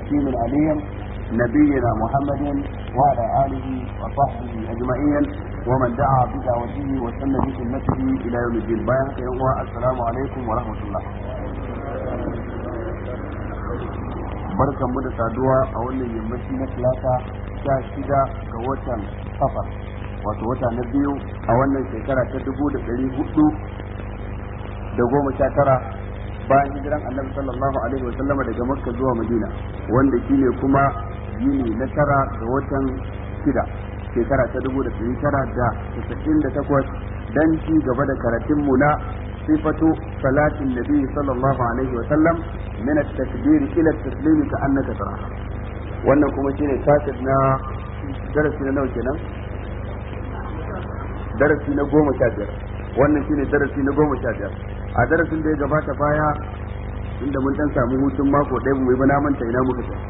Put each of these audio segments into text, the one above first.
الحكيم العليم نبينا محمد وعلى آله وصحبه أجمعين ومن دعا بدعوته وسن بسنته إلى يوم الدين. السلام عليكم ورحمة الله. barkan mu da saduwa a wannan yammaci na talata 16 ga watan safar, wato wata na biyu a wannan shekara ta 1419 bayan hijiran annabi sallallahu alaihi wa sallama daga makka zuwa madina, wanda shine kuma yini na 9 ga watan 6 shekara ta 1998 dan ci gaba da karatun mu na sifatu salatin nabi sallallahu alaihi wa sallam min at-takbir ila at-taslim ka annaka taraha. Wannan kuma shine tasir na darasi na nawa kenan? Darasi na 15. Wannan shine darasi na 15. A darasin da ya gabata baya, inda mun dan samu hutun mako ɗaya mu yi bana manta ina muka tafi.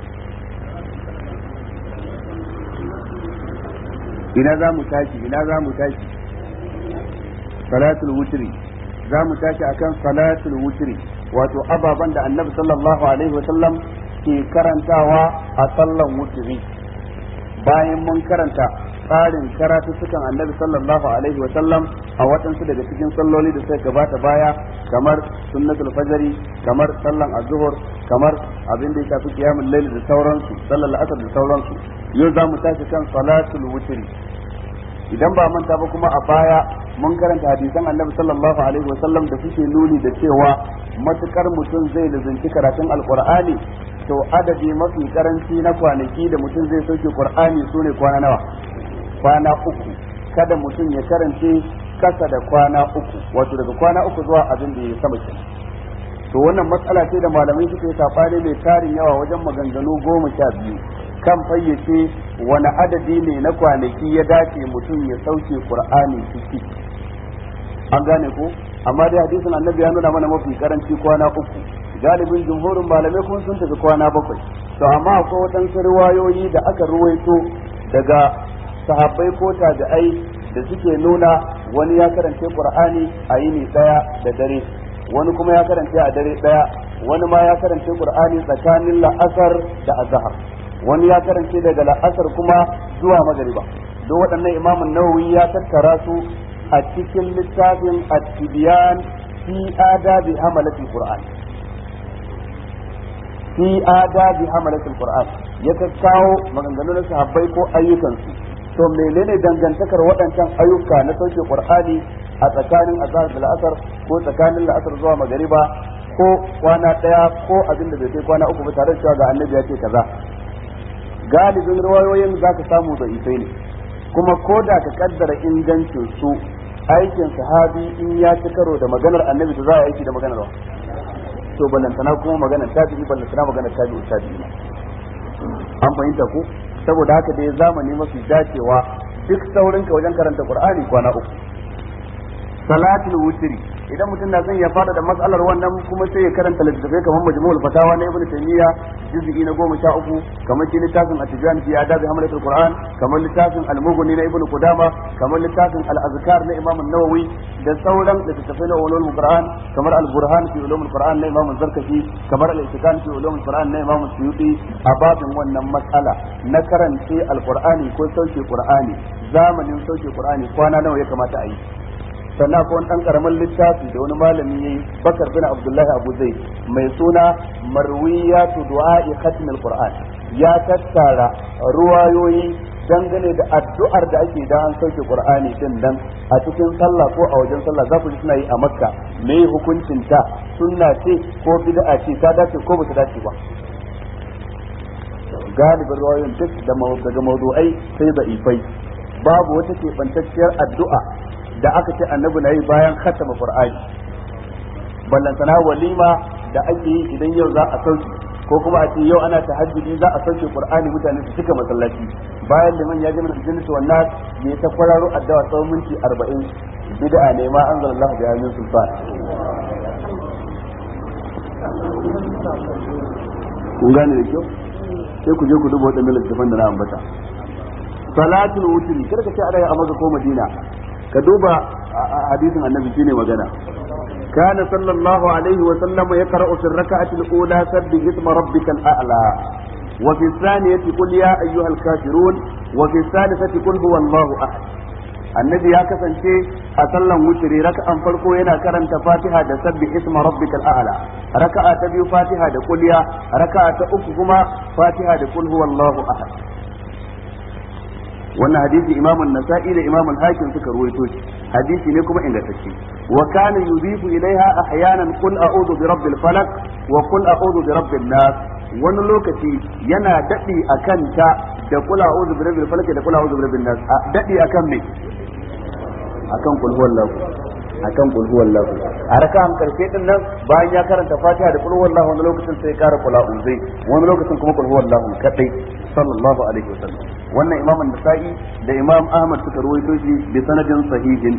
Ina za mu tashi salatul wutri. Za mu tashi akan salatul wutri, wato ababan da annabi sallallahu alaihi wasallam ke karantawa a sallan wutri. Bayan mun karanta tsarin karatuttukan annabi sallallahu alaihi wasallam a waɗansu daga cikin salloli da suka gabata baya, kamar sunnatul fajri, kamar sallan azhur, kamar abin da ya shafi qiyamul layl da sauransu, sallar asr da sauransu. Yau za mu tashi kan salatul wutri. Idan ba manta ba kuma a baya mun karanta hadisan annabi sallallahu alaihi wasallam da suke nuni da cewa matukar mutum zai lazunci karatun alqur'ani, to adadi mafi karanci na kwanaki da mutum zai sauke qur'ani sune kwana nawa? Kwana 3. Kada mutum ya karance kasa da kwana 3, wato daga kwana 3 zuwa abin da ya sama kenan. To wannan matsala ce da malamai suka yi sabani mai tarin yawa wajen maganganu 12 kan fayyace wani adadi ne na kwanaki ya dace mutum ya sauke qur'ani ciki. An gane ko? Amma dai hadisin annabi ya nuna mana mafi karanci kwana 3. Galibin jumhurin malamai kuma sun tafi kwana 7. To amma akwai waɗansu riwayoyi da aka ruwaito daga sahabbai ko tabi'ai da suke nuna wani ya karance qur'ani a yini daya da dare, wani kuma ya karance a dare daya, wani ma ya karance qur'ani tsakanin la'asar da azhar, wani ya karance daga la'asar kuma zuwa magriba. duk waɗannan imamun nawawi ya tattara su a cikin littafin at-tibyan fi adabi hamalatul qur'an. Fi adabi hamalatul qur'an ya kawo maganganun sahabbai ko ayyukansu. To menene dangantakar waɗancan ayyuka na sauke qur'ani a tsakanin azhar da la'asar, ko tsakanin la'asar zuwa magriba, ko kwana daya, ko abin da bai kai kwana 3 ba, tare da cewa ga annabi ya ce kaza? Galibin riwayoyin zaka samu da isai ne, kuma ko da ka kaddara ingancin su, aikin sahabi in ya ci karo da maganar annabi to za a aiki da maganar wa? To ballantana kuma maganar tabi'i, ballantana maganar tabi'i. An fahimta ko? Saboda haka dai zamani mafi dacewa duk saurinka wajen karanta Qur'ani kwana 3. Salatul wutri, idan mutum na son ya fara da mas'alar wannan kuma sai ya karanta littafai kamar Majmu'ul Fatawa na Ibn Taymiyyah juz'i na 13, kamar shi littafin At-Tibyan fi Adabi Hamalatul Qur'an, kamar littafin Al-Mughni na Ibn Qudama, kamar littafin Al-Azkar na Imam An-Nawawi, da sauran littafai na Ulumul Qur'an, kamar Al-Burhan fi Ulumul Qur'an na Imam Az-Zarkashi, kamar Al-Itqan fi Ulumul Qur'an na Imam Suyuti. A babin wannan mas'ala na karance Al-Qur'ani ko sauke Qur'ani, zamanin sauke Qur'ani kwana nawa ya kamata a yi? Sannan akwai wani ɗan ƙaramin littafi da wani malami ya yi, Bakar bin Abdullahi Abu Zaid, mai suna Marwiyatu Du'a'i Khatm al-Qur'an. Ya tattara ruwayoyi dangane da addu'ar da ake da an sauke Qur'ani din nan a cikin sallah ko a wajen sallah. Za ku ji suna yi a Makka. Me hukuncin ta? Sunna ce ko bid'a ce? Ta dace ko ba ta dace ba? Galibin ruwayoyin duk daga mawdu'ai sai da'ifai. Babu wata keɓantacciyar addu'a da aka ce annabi na yi bayan khatama Qur'ani. Ballantana walima da ake yi idan yau za a sauke, ko kuma a ce yau ana tahajjudi za a sauke Qur'ani, mutane su cika masallaci bayan liman ya jima jinnatu wan nas ne ta kwararo addu'a tsawon minti 40. Bid'a ne ma anzalallahu bi amin sulfan. Kun gane da kyau? Sai ku je ku duba wadannan littafan da na ambata. Salatul wutri, kada ka ce ana yi a Makka ko Madina, ka duba hadisin annabi shine magana. كان صلى الله عليه وسلم يقرأ في الركعة الأولى سبح اسم ربك الأعلى وفي الثانية قل يا أيها الكافرون وفي الثالثة قل هو الله أحد. النبي يا كسنتي أصلا وتري ركعة فرقو هنا كرنت فاتحة دا سبح اسم ربك الأعلى، ركعة تبي فاتحة دا قل يا، ركعة أخهما فاتحة دا قل هو الله أحد. wannan hadisi Imam an-Nasa'i da Imam al-Hakim suka ruwaito shi, hadisi ne kuma ingantacce. Wa kana yudifu ilaiha ahyanan qul a'udhu bi rabbil falaq wa qul a'udhu bi rabbin nas. Wani lokaci yana dadi akan ta da qul a'udhu bi rabbil falaq da qul a'udhu bi rabbin nas. Dadi akan me? Akan qul huwallahu, akan qul huwallahu. A raka'an karshe din nan bayan ya karanta Fatiha da qul huwallahu wani lokacin sai ya kara qul a'udhu, wani lokacin kuma qul huwallahu kadai sallallahu alaihi wasallam. wannan Imam an-Nasa'i da Imam Ahmad suka ruwaito shi bi sanadin sahihin.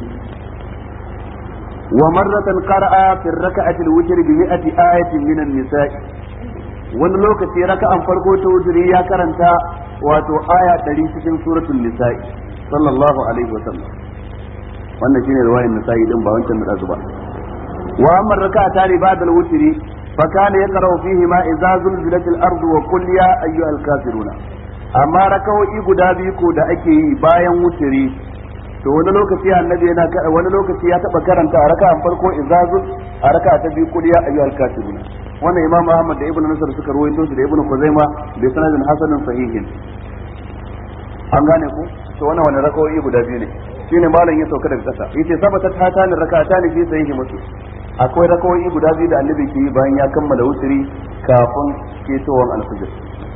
wa marratan qara'a fi ar-rak'ati al-witr bi 100 ayatin min an-nisa'i. wani lokaci raka'an farko ta wutri ya karanta wato aya 100 cikin suratul nisa'i sallallahu alaihi wasallam. wannan shine riwayar Nasa'i din ba wancan da zuba. wa amma rak'atani ba'da al-witri fa kana yaqra'u fihi ma idza zulzilat al-ardu wa qul ya ayyuhal kafiruna. amma rakawoyi guda biyu ko da ake yi bayan wuturi, to wani lokaci annabi yana wani lokaci ya taba karanta a raka'an farko izazul, a raka'a ta biyu qul ya ayyuhal kafirun. wannan Imam Ahmad da Ibn Nasr suka ruwaito shi da Ibn Khuzaimah bi sanadin hasanin sahihin. an gane ku to wannan rakawoyi guda biyu ne, shine malam ya sauka daga kasa yace sabata tatani raka'atani fi sahihi muslim. akwai rakawoyi guda biyu da annabi ke yi bayan ya kammala wuturi kafin ketowar alfajr.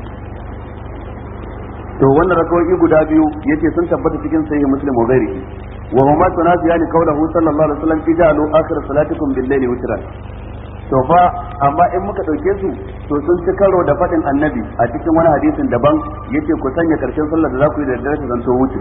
to wannan rakawoyi guda biyu yace sun tabbata cikin sahih muslim wa ghairihi. wa huma tunasiyani qawluhu sallallahu alaihi wasallam ijalu akhir salatikum bil-layli witran. to fa amma in muka dauke su to sun ci karo da fadin annabi a cikin wani hadisin daban yace ku sanya karshen sallar da za ku yi da dare ta zanto wutri.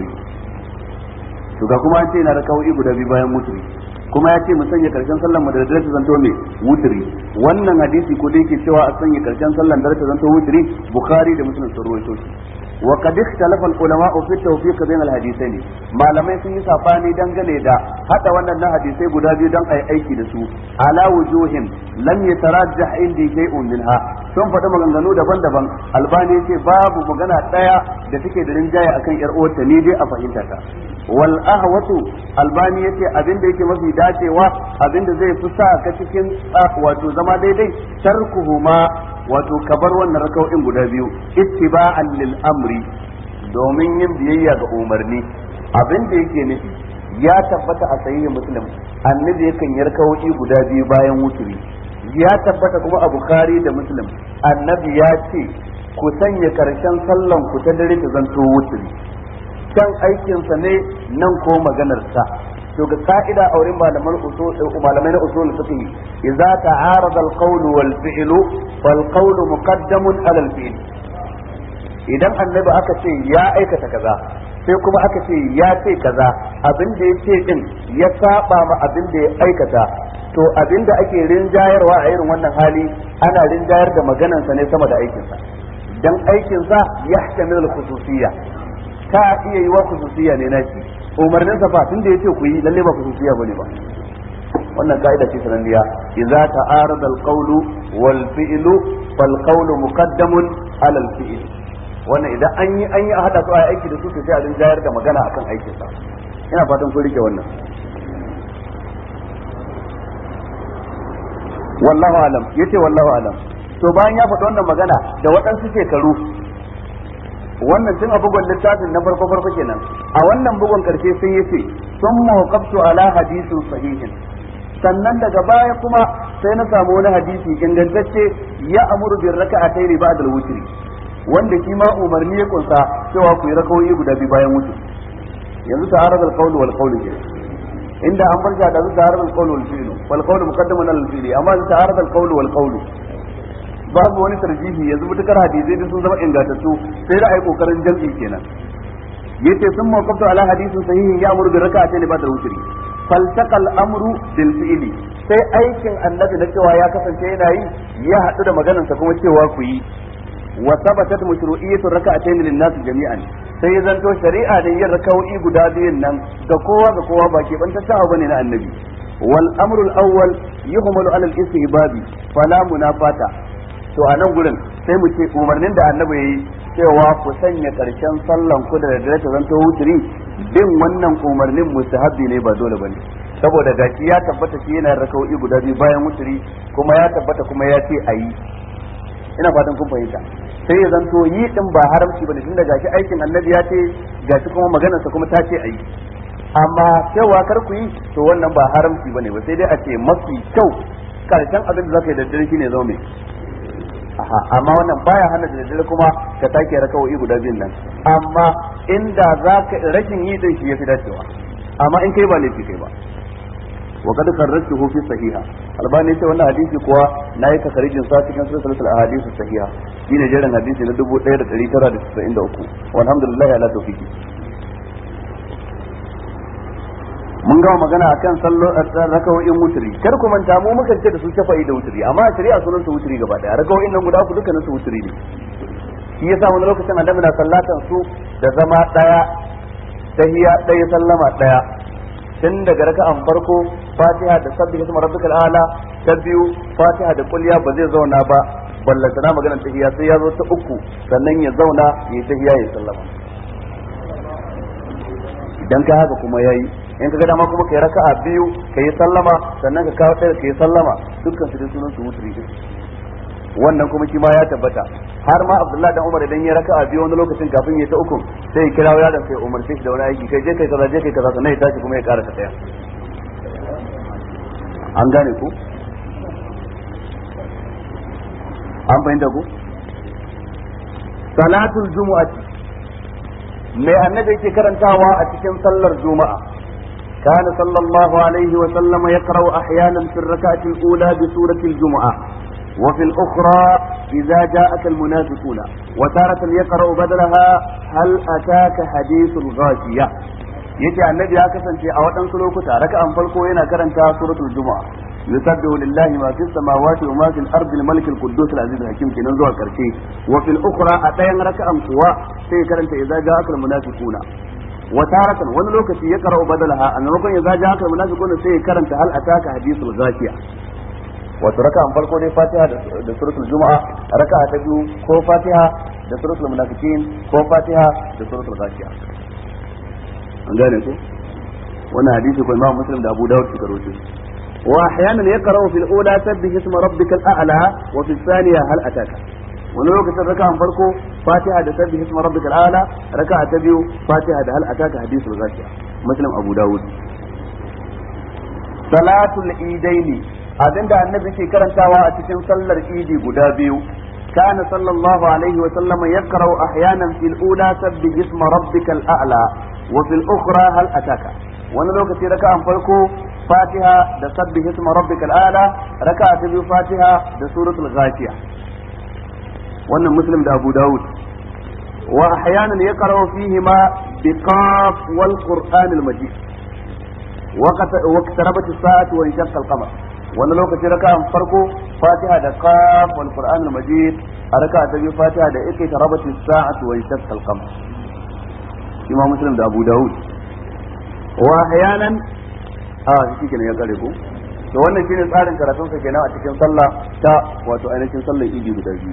to ga kuma an ce na rakawoyi guda biyu bayan wutri, kuma ya ce mu sanya karshen sallar mu da dare ta zanto me wutri. wannan hadisi ko da yake cewa a sanya karshen sallar da dare ta zanto wutri, Bukhari da Muslim sun rawaito shi. وقد اختلف العلماء في التوفيق بين الحديثين. malamai sun yi sabani dangane da hada wannan hadisai guda biyu dan ai aiki da su ala wujuhin lam yatarajjah indi shay'un minha. sun faɗi maganganu daban-daban. Albani yace babu magana daya da take da rinjaye akan yar uwarta, ni dai a fahimta ta. wal ahwatu, Albani yace abinda yake mafi dacewa, abinda zai fi sa ka cikin wato zama daidai, tarkuhuma, wato kabar wannan raka'o'in guda biyu ittiba'an lil amri, domin yin biyayya ga umarni. abin da yake nufi ya tabbata a sahihi Muslim annabi yakan yi raka'o'i guda biyu bayan wuturi. ya tabbata kuma a Bukhari da Muslim annabi ya ce ku sanya karshen sallan ku ta dare ta zanto wuturi. kan aikin sa ne nan ko maganar sa. to ga ka'ida a wurin malamai na usul fiqh, idza ta'arada al-qawl wal fi'l fal qawl muqaddamun ala al-fi'l. idan annabi aka ce ya aikata kaza sai kuma aka ce ya ce kaza, abin da ya ce din ya saba ma abin da ya aikata, to abin da ake rinjayarwa a irin wannan hali ana rinjayar da maganarsa ne sama da aikinsa, dan aikinsa yahtamil al-khususiyya, ka iya yi wa khususiyya ne nashi, umarnin sa fa tunda yace ku yi lalle ba khususiyya bane ba. wannan kaida ce sananniya, idza ta'arada al-qawlu wal fi'lu fal qawlu muqaddamun ala al-fi'l. wannan idan an yi a hada su a aiki da su sai a rinjayar da magana akan aikin sa. ina fatan kun rike wannan. wallahu alam, yace wallahu alam. to bayan ya faɗi wannan magana da waɗansu shekaru, wannan tun a bugun littafin na farko kenan, a wannan bugun karshe sai yace summa waqaftu ala hadithin sahihin. sannan daga baya kuma sai na samu wani hadisi ingantacce ya amuru bin raka'atayn ba'da al-witr, wanda shi ma umarni ya kunsa cewa ku yi rakawoyi guda biyu bayan wutr. yanzu ta'arad al-qawl wal qawl ke inda an barka da ta'arad al-qawl wal fi'l wal qawl muqaddamun ala al-fi'l, amma ta'arad al-qawl wal qawl babu wani tarjihi. yanzu mutakar hadisi da sun zama ingantattu sai da ai kokarin jam'i kenan. yace sun mawqaftu ala hadithin sahihin ya amuru bi raka'atayn ba'da al-witr faltaqal amru bil fi'li, sai aikin annabi na cewa ya kasance yana yi ya hadu da maganar sa kuma cewa ku yi. wa thabatat mashru'iyyatu raka'atayn lin nas jami'an, sai ya zanto shari'a da yin raka'o'i guda biyun nan ga kowa ba ke bantacce abu bane na annabi. wal amru al awwal yuhmalu ala al istihbabi fala munafata, to a nan gurin sai mu ce umarnin da annabi yayi cewa ku sanya karshen sallan ku da daddare ta zanto wuturi, bin wannan umarnin mustahabbi ne ba dole bane, saboda gashi ya tabbata shi yana raka'o'i guda biyu bayan wuturi, kuma ya tabbata kuma ya ce ayi. Ina fatan kun fahimta. Sai ya zanto yi din ba haramci bane, tunda gashi aikin annabi ya ce, gashi kuma maganarsa kuma ta ce ayi. Amma cewa kar ku yi to wannan ba haramci bane ba, sai dai a ce mafi kyau karshen abin da zaka yi da daddare shine zo mai. Amma wannan baya hana da daddare kuma ka sake raka'o'i guda biyun nan. Amma inda zaka rashin yi din shi yafi dacewa. Amma in kai ba laifi kai ba. Wa kad kharrajtuhu fi sahiha. Albani ce wannan hadisi kuwa nayi takarijin sa cikin silsilatul ahadith sahiha. Shine jerin hadisi na 1993. Walhamdulillah ala tawfiqi. Mun gama magana akan rakawoyin wuturi. Kar ku manta mu muka ce da su shafa'i da wuturi, amma a shari'a sunan su wuturi gaba daya. Rakawoyin nan guda uku dukkanin su wuturi ne. Shi yasa wani lokacin annabi na sallatan su da zama daya, tahiyya daya, sallama daya. Tun daga raka'an farko Fatiha da sabbihi isma rabbikal a'la, ta biyu Fatiha da qul ya ba zai zauna ba, ballantana maganar tahiyya sai ya zo ta uku sannan ya zauna ya tahiyya ya sallama. Idan ka haka kuma yayi, in kaga dama kuma kai raka'a biyu kai sallama sannan ka kawo ɗaya kai sallama, dukkan su dai sunan su wutri din. Wannan kuma shi ma ya tabbata, har ma Abdullahi dan Umar idan ya raka'a biyu wani lokacin kafin ya ta uku sai ya kirawo yaron sai Umar sai da wani aiki, kai je kai kaza je kai kaza sannan ya tashi kuma ya ƙara ta ɗaya. An gane ku? An fahimta ku? Salatul Jumu'ati, mai annabi yake karantawa a cikin sallar Juma'a. كان صلى الله عليه وسلم يقرأ أحيانا في الركعة الأولى بسورة الجمعة، وفي الأخرى إذا جاءك المنافقون، وتارة يقرأ بدلها هل أتاك حديث الغاشية. yace annabi ya kasance a waɗansu lokuta raka'an farko yana karanta suratul juma'a, yusabbihu lillahi ma fis samawati wa ma fil ardi al-malik al-quddus al-aziz al-hakim kenan zuwa karshe. Wa fil ukhra a ɗayan raka'an kuwa sai karanta idza ja'aka al-munafiquna. Wa taratan wani lokaci ya qara'u badalaha, a maimakon idza ja'aka al-munafiquna sai karanta hal ataka hadithul ghashiya. Wato raka'an farko dai Fatiha da suratul juma'a, raka'a ta biyu ko Fatiha da suratul munafiqin ko Fatiha da suratul ghashiya. An gane ko wannan hadisi ko Imam Muslim da Abu Dawud suka rawaito. Wa ahyanan yaqra'u fil ula sabbih isma rabbikal a'la wa fil thaniya hal ataka. Wani lokacin raka'an farko Fatiha da sabbih isma rabbikal a'la, raka'a ta biyu Fatiha da hal ataka hadisul ghashiya. Muslim Abu Dawud. Salatul Idaini, abinda annabi ke karantawa a cikin sallar Idi guda biyu. كان صلى الله عليه وسلم يقرأ أحيانا في الأولى سبح اسم ربك الأعلى وفي الأخرى هل أتاك. وانا لو كتير ركعة فرقو فاتحة دا سبح اسم ربك الأعلى، ركعة تبيو فاتحة دا سورة الغاشية. وانا مسلم دا أبو داود. وأحيانا يقرأ فيهما بقاف والقرآن المجيد واقتربت الساعة وانشق القمر. wani lokaci raka'an farko Fatiha da Qaf wal Qur'an al-Majid, a raka'a ta biyu Fatiha da Ikra tarabati as-sa'atu wa shaqqa al-qamar. Imam Muslim da Abu Dawud. Wa ahyanan shi kenan ya kare ko to wannan shine tsarin karatun sa kenan a cikin sallah ta wato ainihin sallar Idi guda biyu.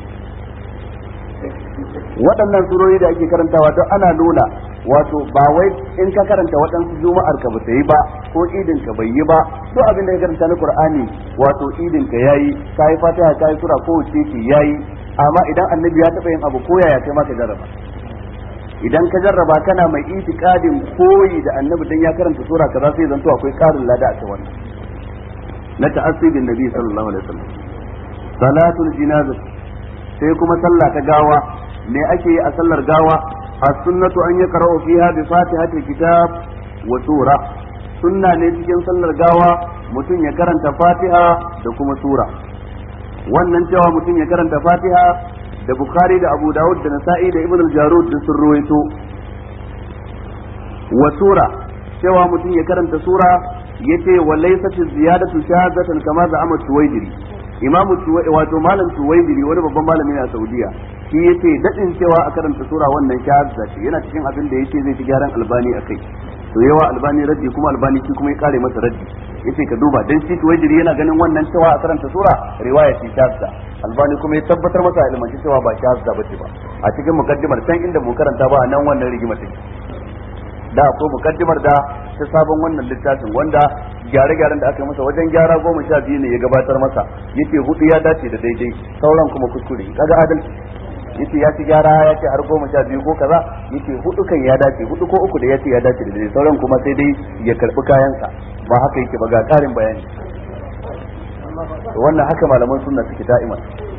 Waɗannan surori da ake karantawa don ana nuna wato ba wai in ka karanta waɗansu juma'ar ka ba ta yi ba ko idin ka bai yi ba, to abin da ka karanta na Qur'ani wato idin ka yayi, kai Fatiha kai sura ko wace ce yayi, amma idan annabi ya taɓa yin abu ko yaya kai ma ka jarraba. Idan ka jarraba kana mai itikadin koyi da annabi dan ya karanta sura kaza sai zanto akwai ƙarin lada a cikin wannan na ta'assibin nabi sallallahu alaihi wasallam. Salatul janazah, sai kuma sallah ta gawa. Me ake yi a sallar gawa? as-sunnatu an yaqra'u fiha bi fatihatil kitab wa sura. Sunna ne cikin sallar gawa mutum ya karanta Fatiha da kuma sura. Wannan cewa mutum ya karanta Fatiha da Bukhari da Abu Dawud da Nasa'i da Ibn al-Jarud da sun ruwaito. Wa sura, cewa mutum ya karanta sura, yace wa laysat ziyadatu shahadatan kama za'ama Tuwaydiri. Imamu wato malam Tuwaydiri wani babban malami ne a Saudiya, shi yace dadin cewa a karanta sura wannan shahada ce, yana cikin abin da yace zai ci gyaran Albani akai. To yawa Albani raddi kuma Albani shi kuma ya kare masa raddi, yace ka duba dan shi tuwajiri yana ganin wannan cewa a karanta sura riwaya ce shazza, albani kuma ya tabbatar masa a ilmanci cewa ba shazza bace ba. A cikin mukaddimar can inda mu karanta ba nan wannan rigima take da akwai mukaddimar da ta sabon wannan littafin wanda gyare-gyaren da aka yi masa wajen gyara 12 ne ya gabatar masa, yace 4 ya dace da daidai sauran kuma kuskure, kaga adalci. yace ya ci gyara ya ce har 12 ko kaza, yace 4 kan ya dace 4 ko 3 da yace ya dace da daidai sauran kuma sai dai ya karbi kayansa, ba haka yake ba, ga karin bayani. wannan haka malaman sunna suke da'iman.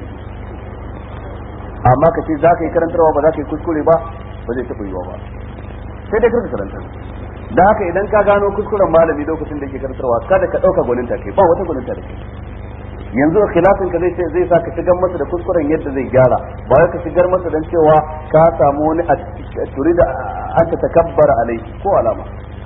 amma kace za ka yi karantarwa ba za ka yi kuskure ba zai taɓa yiwa ba, sai dai karka karantar. da haka idan ka gano kuskuren malami lokacin da yake karantarwa kada ka ɗauka gwaninta kai, ba wata gwaninta da kai. yanzu khilafin ka zai sa ka shigar masa da kuskuren yadda zai gyara, ba wai ka shigar masa dan cewa ka samu wani turida an ta takabbara alai ko alama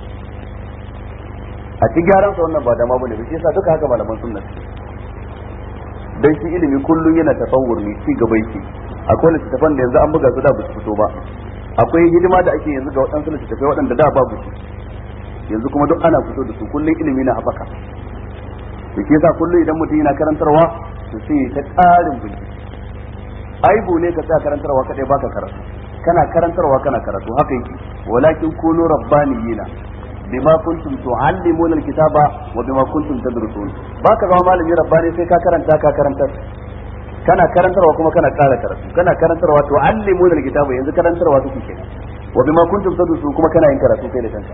a ci gyaran sa. wannan ba dama bane ba, shi yasa duka haka malaman sunna dan shi ilimi kullun yana tafawur ne, ci gaba yake. akwai littattafan da yanzu an buga su da ba su fito ba, akwai hidima da ake yanzu ga waɗansu littattafai waɗanda da babu su, yanzu kuma duk ana fito da su, kullun ilimi na haɓaka. da ke yasa kullum idan mutum yana karantarwa to sai ta tsarin bincike. aibu ne ka tsaya karantarwa kadai baka karatu, kana karantarwa kana karatu, haka yake. walakin kunu rabbaniyina bima kuntum tuallimuna alkitaba wa bima kuntum tadrusun. baka zama malami rabbani sai ka karanta ka karantar, kana karantarwa kuma kana ƙara karatu, kana karantarwa tuallimuna alkitaba, yanzu karantarwa kake kenan, wa bima kuntum tadrusun kuma kana yin karatu kai da kanka.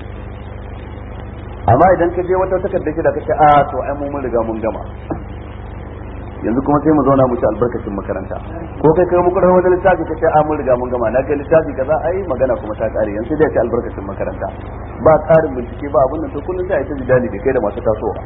amma idan ka je wata takarda shi da kace to ai mun riga mun gama, yanzu kuma sai mu zauna mu ci albarkacin makaranta, ko kai mu kudin wajen littafi kace mun riga mun gama, na ga littafi kaza ai magana kuma ta kare, yanzu dai ci albarkacin makaranta, ba karin bincike ba abin nan, to kullun sai ai ta jidali da kai da masu tasowa.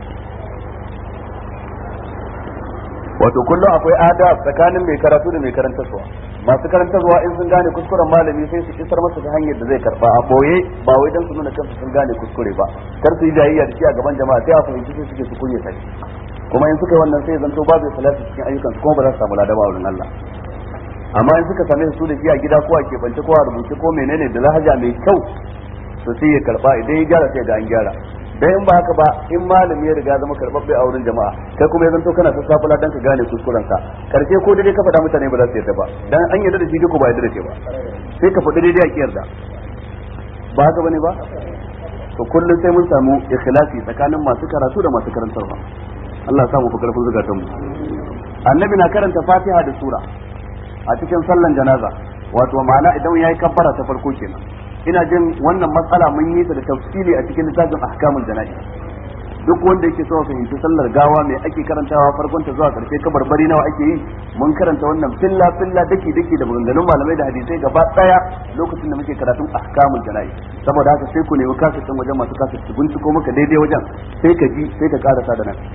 wato kullum akwai adab tsakanin mai karatu da mai karantarwa. masu karantarwa in sun gane kuskuren malami sai su isar masa ta hanyar da zai karba a boye, ba wai dan su nuna kansu sun gane kuskure ba, kar su yi jayayya da shi a gaban jama'a sai a fahimci sai suke su kunya sai, kuma in suka yi wannan sai zanto babu salati cikin ayyukan su, kuma ba za su samu ladaba a wurin Allah. amma in suka same su da shi a gida ko a keɓance ko a rubuce ko menene da lahaja mai kyau, to sai ya karba, idan ya gyara sai ga an gyara. dan in ba haka ba, in malami ya riga zama karbabbe a wurin jama'a, kai kuma ya zanto kana sassafula dan ka gane kuskuren sa, karshe ko dai ka faɗa mutane ba za su yarda ba, dan an yarda da shi ko ba yarda da shi ba, sai ka faɗi daidai a kiyarda, ba haka bane ba. to kullum sai mun samu ikhlasi tsakanin masu karatu da masu karantarwa. Allah ya samu fa karfin zukatan mu. annabi na karanta Fatiha da sura a cikin sallan janaza, wato ma'ana idan yayi kabbara ta farko kenan. ina jin wannan matsala mun yi ta da tafsiri a cikin littafin ahkamul jana'iz. duk wanda yake so fahimci sallar gawa mai ake karantawa farkon ta zuwa karshe, kabarbari nawa ake yi, mun karanta wannan filla filla dake da maganganun malamai da hadisai gaba daya lokacin da muke karatun ahkamul jana'iz. saboda haka sai ku nemi kasatin wajen masu kasatin binciko maka daidai wajen, sai ka ji sai ka karasa da nan.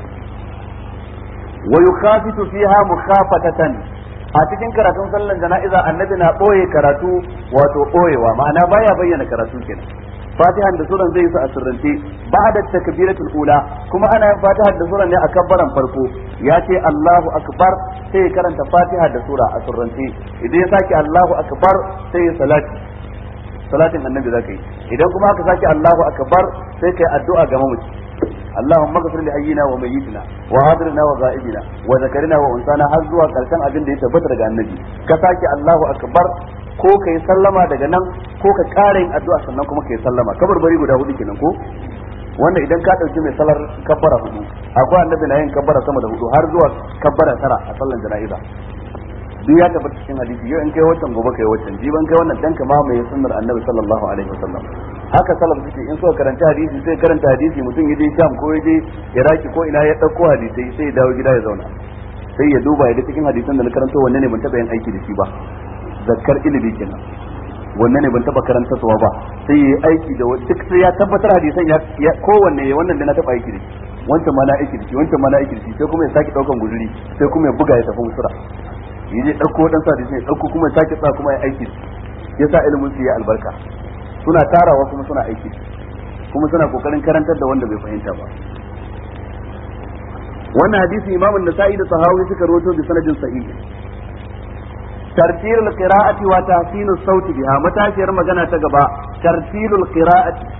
wa yukhafitu fiha mukhafatatan, a cikin karatun sallan jana'iza annabi na boye karatu, wato boyewa ma'ana baya bayyana karatu kenan. fatihan da suran zai yi su a sirrance ba'da takbiratul ula, kuma ana yin fatiha da suran ne a kabbaran farko, ya ce Allahu akbar sai ya karanta fatiha da sura a sirrance, idan ya sake Allahu akbar sai ya salatin annabi zaka yi, idan kuma aka sake Allahu akbar sai kai addu'a ga mamaci. اللهم اغفر لحينا وميتنا وحاضرنا وغائبنا وذكرنا وانثانا har zuwa karshen abin da ya tabbata daga annabi. ka sake Allahu akbar ko kai sallama daga nan, ko ka ƙara yin addu'a sannan kuma kai sallama, kabarbari guda 4 kenan ko wannan idan ka dauki mai salar kabbara 4, akwai annabi na yin kabbara sama da 4 har zuwa kabbara 9 a sallan jana'iza. duk ya tabbata cikin hadisi, yau in kai wancan gobe kai wancan, jiban kai wannan dan kama mai sunnar annabi sallallahu alaihi wasallam. haka salaf suke, in so karanta hadisi sai karanta hadisi, mutum ya je Sham ko ya je Iraki ko ina ya dauko hadisi sai ya dawo gida ya zauna, sai ya duba ya ga cikin hadisan da na karanto wanne ne ban taba yin aiki da shi ba, zakkar ilimi kenan, wanne ne ban taba karanta suwa ba, sai ya yi aiki da duk sai ya tabbatar hadisan ya kowanne wannan da na taba aiki da shi, wancan ma na aiki da shi, wancan ma na aiki da shi, sai kuma ya saki daukan guduri, sai kuma ya buga ya tafi Misra, ya je dauko wadansu hadisi ya dauko kuma ya saki tsaya kuma ya aiki, yasa ilimin su ya albarka, suna tarawa kuma suna aiki, kuma suna kokarin karantar da wanda bai fahimta ba. wannan hadisi Imam an-Nasa'i da Tahawi suka rawaito bi sanadin sahih. tartilul qira'ati wa tahsinus sauti biha, matashiyar magana ta gaba tartilul qira'ati,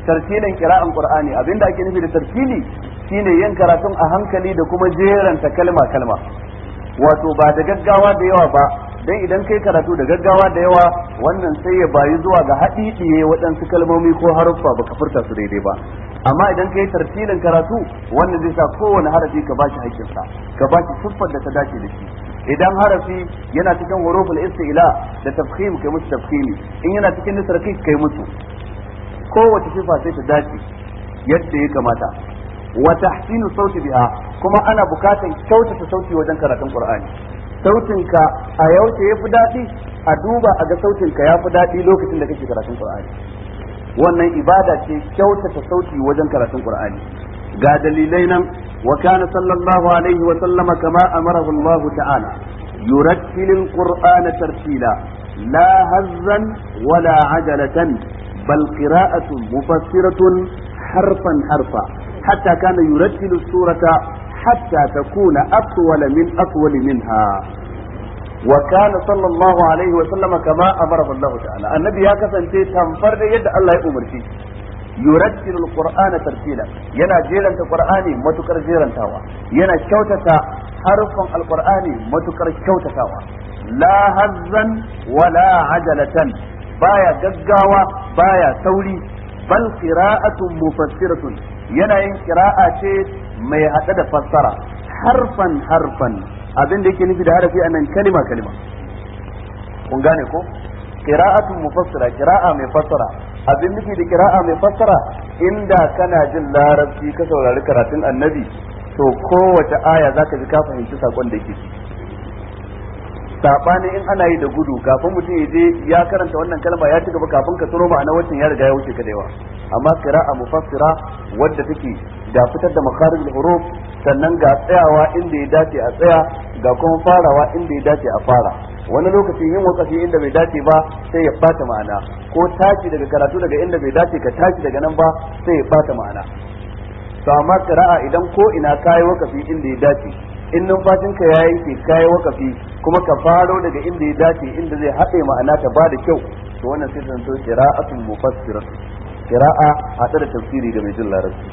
tartilin qira'an qur'ani abinda ake nufi da tartili shine yin karatun a hankali da kuma jeranta kalma kalma wato ba da gaggawa da yawa ba dan idan kai karatu da gaggawa da yawa wannan sai ya bayi zuwa ga haɗiɗiye waɗansu kalmomi ko haruffa baka furta su daidai ba amma idan kai tartilin karatu wannan zai sa kowane harafi ka bashi haƙƙinsa ka bashi siffar da ta dace da shi idan harafi yana cikin huruful istila da tafkhim kai musu tafkhimi in yana cikin nisraki kai musu kowace sifa sai ta dace yadda ya kamata wa tahsinu sauti biha kuma ana bukatan kyautata sauti wajen karatun qur'ani sautinka a yaushe yafi dadi a duba a ga sautinka yafi dadi lokacin da kake karatun qur'ani wannan ibada ce kyautata sauti wajen karatun qur'ani ga dalilai nan wa kana sallallahu alaihi wa sallama kama amarahu Allah ta'ala yurattilul qur'ana tartila la hazzan wala ajalatan bal qira'atun mufassiratun harfan harfa hatta kana yurattilu surata hatta takuna atwal minha wa kana sallallahu alaihi wa sallama kama amarahu Allah ta'ala annabi ya kasance tamfar da yadda Allah ya umarci yurattilu alqur'ana tartila yana jeranta qur'ani matukar jerantawa yana kyautata harfan alqur'ani matukar kyautatawa la hazzan wala ajalatan baya gaggawa baya sauri bal qira'atun mufassiratun yana yin qira'a ce mai hada da fassara harfan harfan abin da yake nufi da harafi anan kalima kalima kun gane ko qira'atun mufassira qira'a mai fassara abin nufi da qira'a mai fassara inda kana jin larabci ka saurari karatun annabi to kowace aya zaka ji ka fahimci sakon da yake sabani in ana yi da gudu kafin mutum ya je ya karanta wannan kalma ya ci gaba kafin ka tsoro ma'ana wacin ya riga ya wuce ka da yawa amma qira'a mufassira wadda take da fitar da makharijul huruf sannan ga tsayawa inda ya dace a tsaya ga kuma farawa inda ya dace a fara wani lokacin yin wakafi inda bai dace ba sai ya bata ma'ana ko tashi daga karatu daga inda bai dace ka tashi daga nan ba sai ya bata ma'ana to amma qira'a idan ko ina kai wakafi inda ya dace in numfashinka ya yanke kai wakafi kuma ka faro daga inda ya dace inda zai haɗe ma'ana ta ba da kyau to wannan sai zanto qira'atul mufassira qira'a hada da tafsiri da mai jin larabci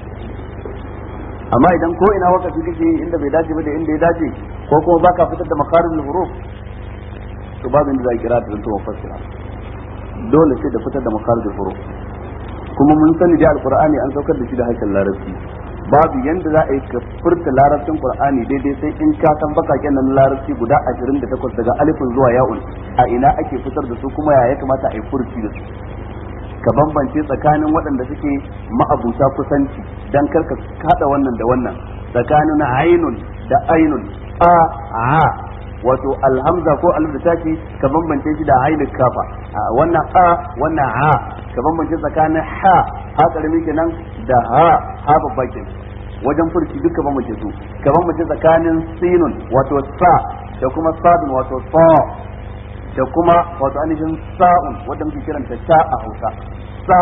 amma idan ko ina wakafi kake inda bai dace ba da inda ya dace ko kuma baka fitar da makarimul huruf to babu inda zai kira ta zanto mufassira dole sai da fitar da makarimul huruf kuma mun sani da alqur'ani an saukar da shi da harshen larabci babu yanda za a yi ka furta larabcin qur'ani daidai sai in ka san bakaken nan larabci guda 28 daga alifin zuwa ya'un a ina ake fitar da su kuma ya kamata a yi furci da su ka bambance tsakanin waɗanda suke ma'abuta kusanci dan karka hada wannan da wannan tsakanin ainun da ainun a wato alhamza ko alif da taki ka bambance shi da ainul kafa wannan wannan a ka bambance tsakanin ha karami kenan da ha babba kenan wajen furci duka bambance su ka bambance tsakanin sinun wato sa da kuma sadun wato sa da kuma wato ainihin sa'un wanda muke kiranta sha a Hausa sa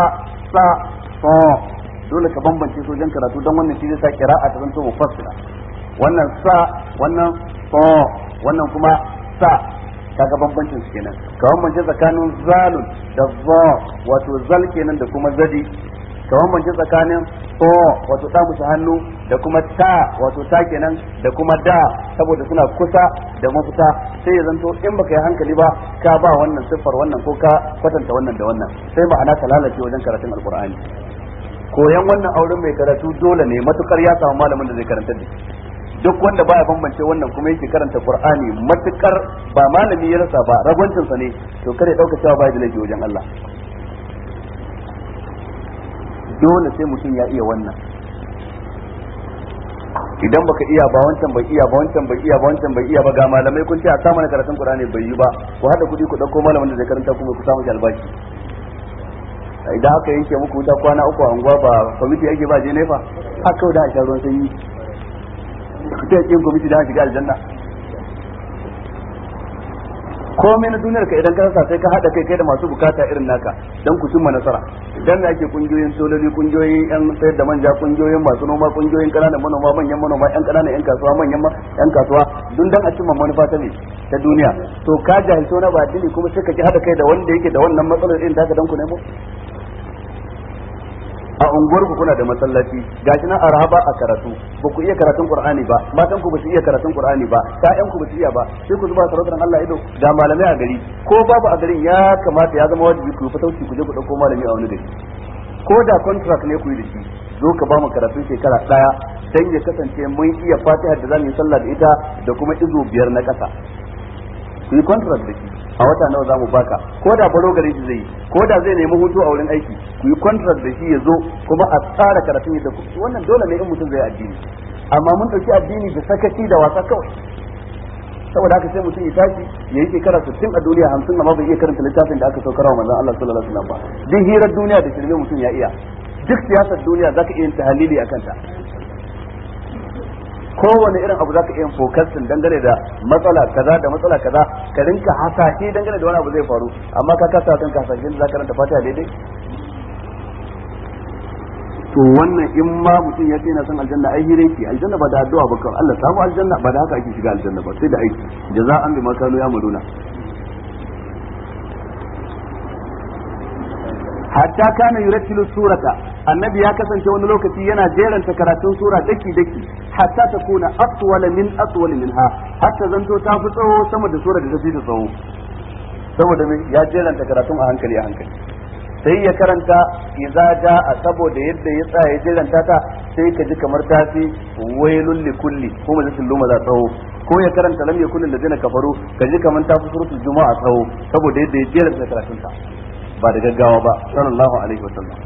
dole ka bambance su wajen karatu don wannan shi zai sa qira'a ta zanto mufassila wannan sa wannan sa wannan kuma sa kaga bambancin su kenan ka bambance tsakanin zalun da za wato zal kenan da kuma zadi ka bambance tsakanin o wato da musu hannu da kuma ta wato ta kenan da kuma da saboda suna kusa da mafita sai ya zanto in baka yi hankali ba ka ba wannan siffar wannan ko ka kwatanta wannan da wannan sai ma'ana ka lalace wajen karatun alqur'ani koyan wannan auren mai karatu dole ne matukar ya samu malamin da zai karantar da shi duk wanda baya bambance wannan kuma yake karanta qur'ani matukar ba malami ya rasa ba ragwancin sa ne to kare dauka cewa bai da laifi wajen Allah dole sai mutum ya iya wannan idan baka iya ba wancan bai iya ba wancan bai iya ba wancan bai iya ba ga malamai kun ce a samu na karatun qur'ani bai yi ba ku hada kudi ku dauko malamin da zai karanta kuma ku samu albashi idan aka yanke muku wuta kwana uku a unguwa ba kwamiti yake ba je nefa haka da a sha ruwan sanyi ku ta yin kwamiti da shiga aljanna komai na duniyar ka idan ka rasa sai ka hada kai da masu bukata irin naka dan ku cimma nasara idan da ake kungiyoyin sololi kungiyoyin yan sayar da manja kungiyoyin masu noma kungiyoyin kananan manoma manyan manoma yan kananan yan kasuwa manyan yan kasuwa dun dan a cimma manufa ta ne ta duniya to ka jahilto na ba addini kuma sai ka ki hada kai da wanda yake da wannan matsalar irin taka dan ku ne mu a unguwar ku kuna da masallaci gashi nan arhaba a karatu ba ku iya karatun Qur'ani ba matan ku ba su iya karatun Qur'ani ba ƴaƴan ku ba su iya ba sai ku zuba sarautar Allah ido ga malamai a gari ko babu a garin ya kamata ya zama wajibi ku fatauci ku je ku dauko malami a wani gari ko da contract ne ku yi da shi zo ka ba mu karatun shekara daya dan ya kasance mun iya Fatiha da zamu yi sallah da ita da kuma izo 5 na kasa ku yi contract da shi a wata nawa zamu baka ko da baro gare shi zai ko da zai nemi hutu a wurin aiki ku yi contract da shi ya zo kuma a tsara karatun yadda wannan dole ne in mutum zai addini amma mun dauki addini da sakaci da wasa kawai saboda haka sai mutum ya tashi ya yi shekara 60 a duniya 50 amma bai iya karanta littafin da aka saukar wa manzon Allah sallallahu alaihi wasallam ba duk hirar duniya da shirme mutum ya iya duk siyasar duniya zaka iya yin tahlili akan ta kowane irin abu zaka iya fokasin dangane da matsala kaza da matsala kaza ka rinka hasashe dangane da wani abu zai faru amma ka kasa kanka hasashe da zaka karanta Fatiha daidai to wannan in ma mutum ya ce na san aljanna ai hire ki aljanna ba da addu'a ba kawai Allah samu aljanna ba da haka ake shiga aljanna ba sai da aiki jaza'an bima kanu ya'maluna hatta kana yurattilu surata annabi ya kasance wani lokaci yana jeranta karatun sura daki daki hatta ta kuna atwala minha hatta zanto ta fi tsawo sama da sura da ta fi da tsawo saboda ya jeranta karatun a hankali sai ya karanta idza jaa saboda yadda ya tsaya ya jeranta ta sai ka ji kamar ta fi wailul likulli kuma zai luma za tsawo ko ya karanta lam yakul ladina kafaru ka ji kamar ta fi suratul juma'a tsawo saboda yadda ya jeranta karatun ta ba da gaggawa ba sallallahu alaihi wasallam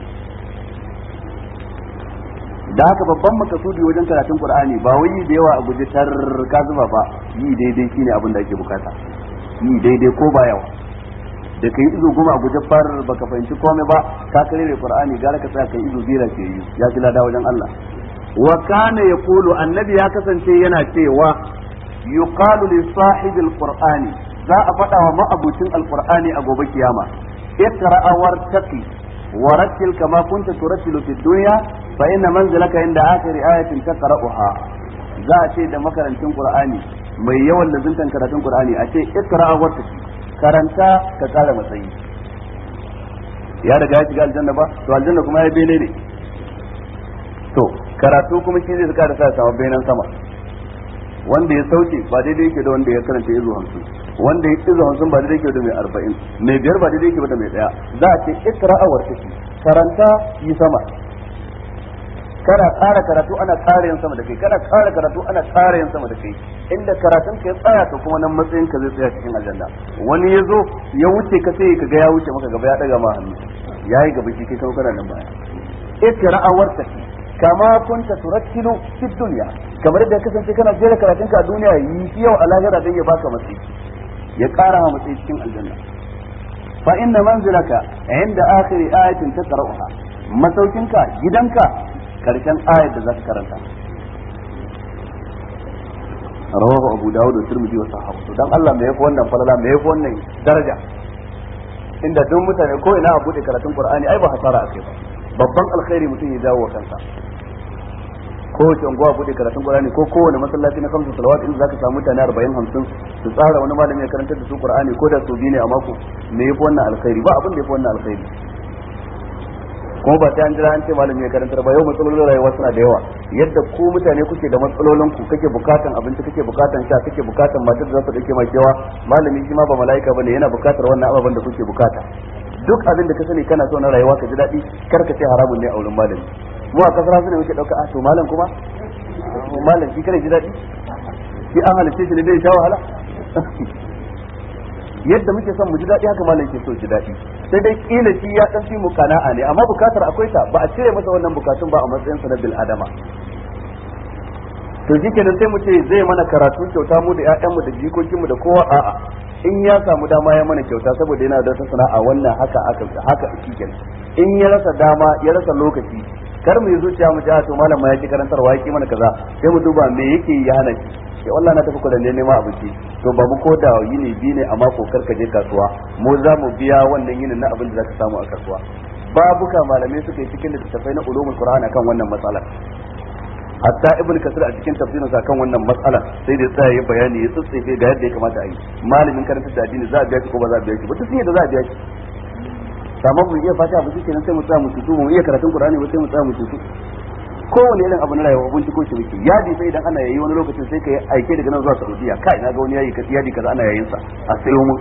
da haka babban makasudi wajen karatun Qur'ani ba wai da yawa a guje tar ka zuba ba yi daidai shine abin da ake bukata yi daidai ko ba yawa da kai izo goma a guje far baka fahimci komai ba ka kare Qur'ani gara ka tsaya kai izo bira ke yi ya fi lada wajen Allah wa kana yaqulu annabi ya kasance yana cewa yuqalu li sahibil qur'ani za a faɗa wa ma'abucin alqur'ani a gobe kiyama اقرأ وارتقي ورتل كما كنت ترتل في الدنيا فإن منزلك عند آخر آية تقرأها za a ce da makarantun Qur'ani mai yawan lazuntan karatun Qur'ani a ce iqra wartaqi karanta ka kara matsayi ya riga ya shiga aljanna ba to aljanna kuma ya bene ne to karatu kuma shi zai kara sa sama benan sama wanda ya sauke ba daidai yake da wanda ya karanta izu 50 wanda ya izu 50 ba daidai yake da mai 40 mai biyar ba daidai yake da mai daya za a ce iqra wartaqi karanta yi sama kana ƙara karatu ana ƙara yin sama da kai kana ƙara karatu ana ƙara yin sama da kai inda karatun ka ya tsaya to kuma nan matsayin ka zai tsaya cikin aljanna wani ya zo ya wuce ka sai ka ga ya wuce maka gaba ya daga ma hannu yayi gaba shi kai kuma kana nan baya ikra wartaki kama kunta turattilu fi dunya kamar da kasance kana jera karatun ka a duniya yi shi yau a lahira dan ya baka matsayi ya ƙara ma matsayi cikin aljanna fa inna manzilaka inda akhiri ayatin taqra'uha masaukinka gidanka karshen ayat da zaka karanta rawahu abu dawud da tirmidhi wa sahabu to dan Allah me yafi wannan falala me yafi wannan daraja inda duk mutane ko ina a bude karatun qur'ani ai ba hasara akai ba babban alkhairi mutum ya dawo kansa ko wace unguwa bude karatun qur'ani ko kowane masallaci na kamsu salawat inda zaka samu mutane 40 50 su tsara wani malami ya karanta da su qur'ani ko da su bi ne a mako me yafi wannan alkhairi ba abin da yafi wannan alkhairi kuma ba sai an jira an ce malami ya karantar ba yau matsalolin rayuwa suna da yawa yadda ku mutane kuke da matsalolin ku kake bukatan abinci kake bukatan sha kake bukatan matar da za su dake mai kewa malami shi ma ba malaika bane yana bukatar wannan ababen da kuke bukata duk abin da ka sani kana so na rayuwa ka ji daɗi kar ka ce haramun ne a wurin malami mu a kasar su ne muke dauka to malam kuma malam shi kare ji daɗi shi an halitta shi ne dai sha wahala yadda muke son mu ji daɗi haka malam ke so ji daɗi sai dai kila shi ya dan fi mu kana'a ne amma bukatar akwai ta ba a cire masa wannan bukatun ba a matsayin sa na bil adama to shikenan sai mu ce zai mana karatu kyauta mu da ƴaƴan mu da jikokin mu da kowa a'a in ya samu dama ya mana kyauta saboda yana da sana'a wannan haka shikenan in ya rasa dama ya rasa lokaci kar mu yi zuciya mu ji to malam ma yake karantarwa yake mana kaza sai mu duba me yake ya hana shi sai wallahi na tafi kudan neman abinci to babu ko da yini bi ne amma kokar ka je kasuwa mu za mu biya wannan yinin na abin da zaka samu a kasuwa babuka malamai suka yi cikin littattafai na ulumul qur'an akan wannan matsalar hatta ibn kasir a cikin tafsirin sa kan wannan matsalar sai da tsaya ya bayani ya tsitsefe ga yadda ya kamata a yi malamin karanta da addini za a biya shi ko ba za a biya shi ba duk sai da za a biya shi amma mu iya fata ba shikenan sai mu tsaya mu tutu mu iya karatun Qur'ani ba sai mu tsaya mu tutu kowane irin abu na rayuwa abinci ko shirki yadi sai idan ana yayi wani lokacin sai ka yi aike daga nan zuwa Saudiya kai na ga wani yayi yadi kaza ana yayin sa a sayo mu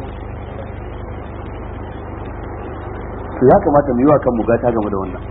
to ya kamata mu yi wa kanmu gata game da wannan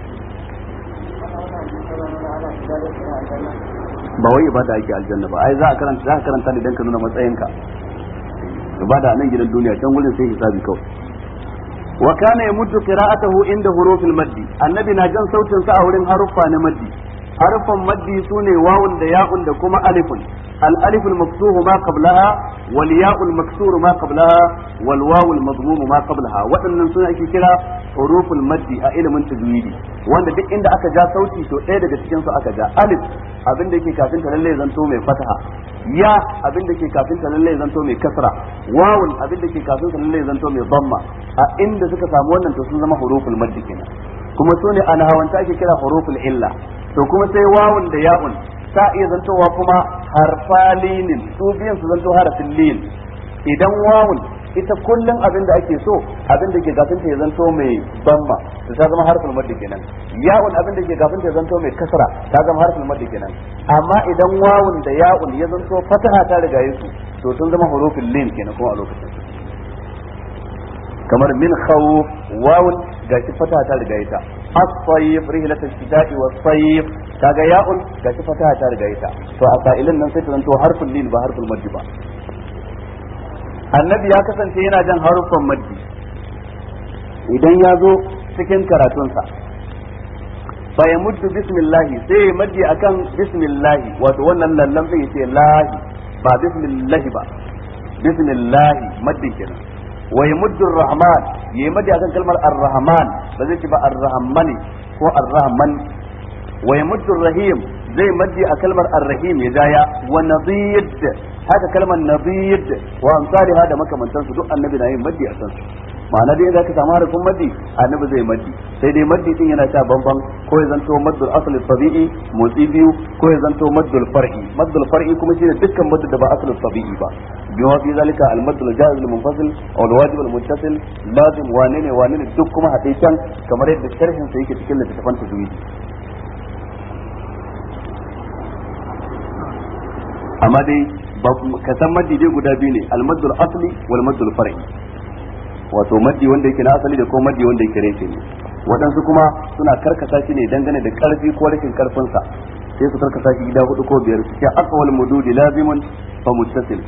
ba wai ibada ake aljanna ba ai za ka karanta ne dan ka nuna matsayinka ibada nan gidan duniya can gurin sai hisabi kawai wa kana yamuddu qira'atahu inda hurufil maddi annabi na jan sautin sa a wurin haruffa na maddi harfan maddi sune wawun da ya'un da kuma alifun al-alif al-maftuh ma qablaha wal ya'u al-maksur ma qablaha wal wawu al-madmum ma qablaha wadannan sune ake kira huruful maddi a ilimin tajwidi wanda duk inda aka ja sauti to ɗaya daga cikin su aka ja alif abin da yake kafin ta lalle zanto mai fataha ya abin da ke kafin ta lalle zanto mai kasra wawun abin da ke kafin ta lalle zanto mai dhamma a inda suka samu wannan to sun zama huruful maddi kenan kuma sune ana hawanta ake kira huruful illa to kuma sai wawun da ya'un ta iya zantowa kuma harfalinin su biyan su zanto harafin lin idan wawun ita kullum abin da ake so abin da ke kafin ta ya zanto mai bamma to ta zama harfin madda kenan ya'un abin da ke kafin ta ya zanto mai kasra ta zama harfin madda kenan amma idan wawun da ya'un ya zanto fataha ta riga su to sun zama hurufin lin kenan kuma a lokacin kamar min khawf wawun gashi fataha ta riga ita as-sayf rihlatul shita'i was-sayf kaga ya'un gashi fataha ta riga ita to a sa'ilin nan sai ta zanto harfin lin ba harfin maddi ba annabi ya kasance yana jan haruffan maddi idan ya zo cikin karatunsa fa ya muddu bismillahi sai ya maddi akan bismillahi wato wannan lallan zai ce lahi ba bismillahi ba bismillahi maddi kenan wa ya muddu rahman ya maddi akan kalmar ar-rahman ba zai ce ba ar-rahmani ko ar-rahman wa ya muddu rahim zai maddi a kalmar ar-rahim ya daya wa nadid haka kalmar nadid wa amsalha da makamantansu duk annabi na yin maddi a kansu ma'ana dai zaka samu harafin maddi annabi zai maddi sai dai maddi din yana ta bamban ko ya zanto maddul asli tabi'i motsi biyu ko ya zanto maddul far'i kuma shine dukkan maddu da ba asli tabi'i ba bima fi zalika al maddul jaiz al munfasil aw al wajib al muttasil lazim wane ne duk kuma hadai can kamar yadda sharhin sa yake cikin littafin tajwidi amma dai ka san maddi dai guda biyu ne al-maddul asli wal maddul far'i wato maddi wanda yake na asali da ko maddi wanda yake reshe ne waɗansu kuma suna karkasa shi ne dangane da karfi ko rashin karfin sa sai su karkasa shi gida hudu ko biyar sai aqwal mududi lazimun fa muttasil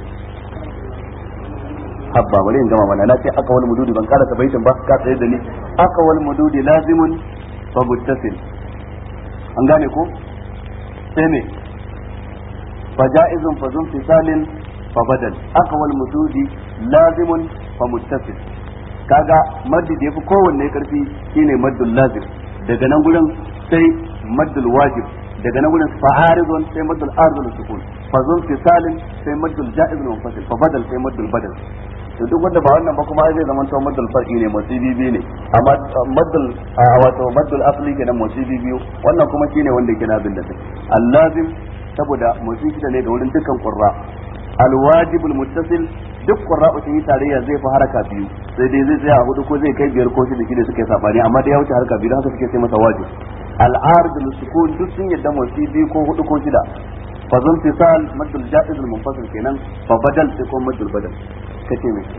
habba bari in gama mana na ce aqwal mududi ban karasa baitin ba ka tsaye da ni aqwal mududi lazimun fa muttasil an gane ko sai me فجائز فذو امتثال فبدل اقوى المدود لازم فمتصل kaga maddi da yafi kowanne karfi shine maddul lazim daga nan gurin sai maddul wajib daga nan gurin fa'aridun sai maddul arzul sukun fa zun fisalin sai maddul jaiz munfasil fa badal sai maddul badal to duk wanda ba wannan ba kuma zai zama to maddul far'i ne musibi ne amma maddul wato maddul asli kenan musibi biyu wannan kuma shine wanda yake na bin da al-lazim saboda motsi shida ne ga wurin dukkan qurra alwajibul muttasil duk qurra sun yi tarayya zai fi haraka biyu sai dai zai tsaya a hudu ko zai kai biyar ko shida shine suka yi sabani amma da ya wuce haraka biyu haka suke sai masa wajib al-aridul sukun duk sun yadda motsi biyu ko hudu ko shida fa zun fisal maddul jaiz al munfasil kenan fa badal sai ko maddul badal kace me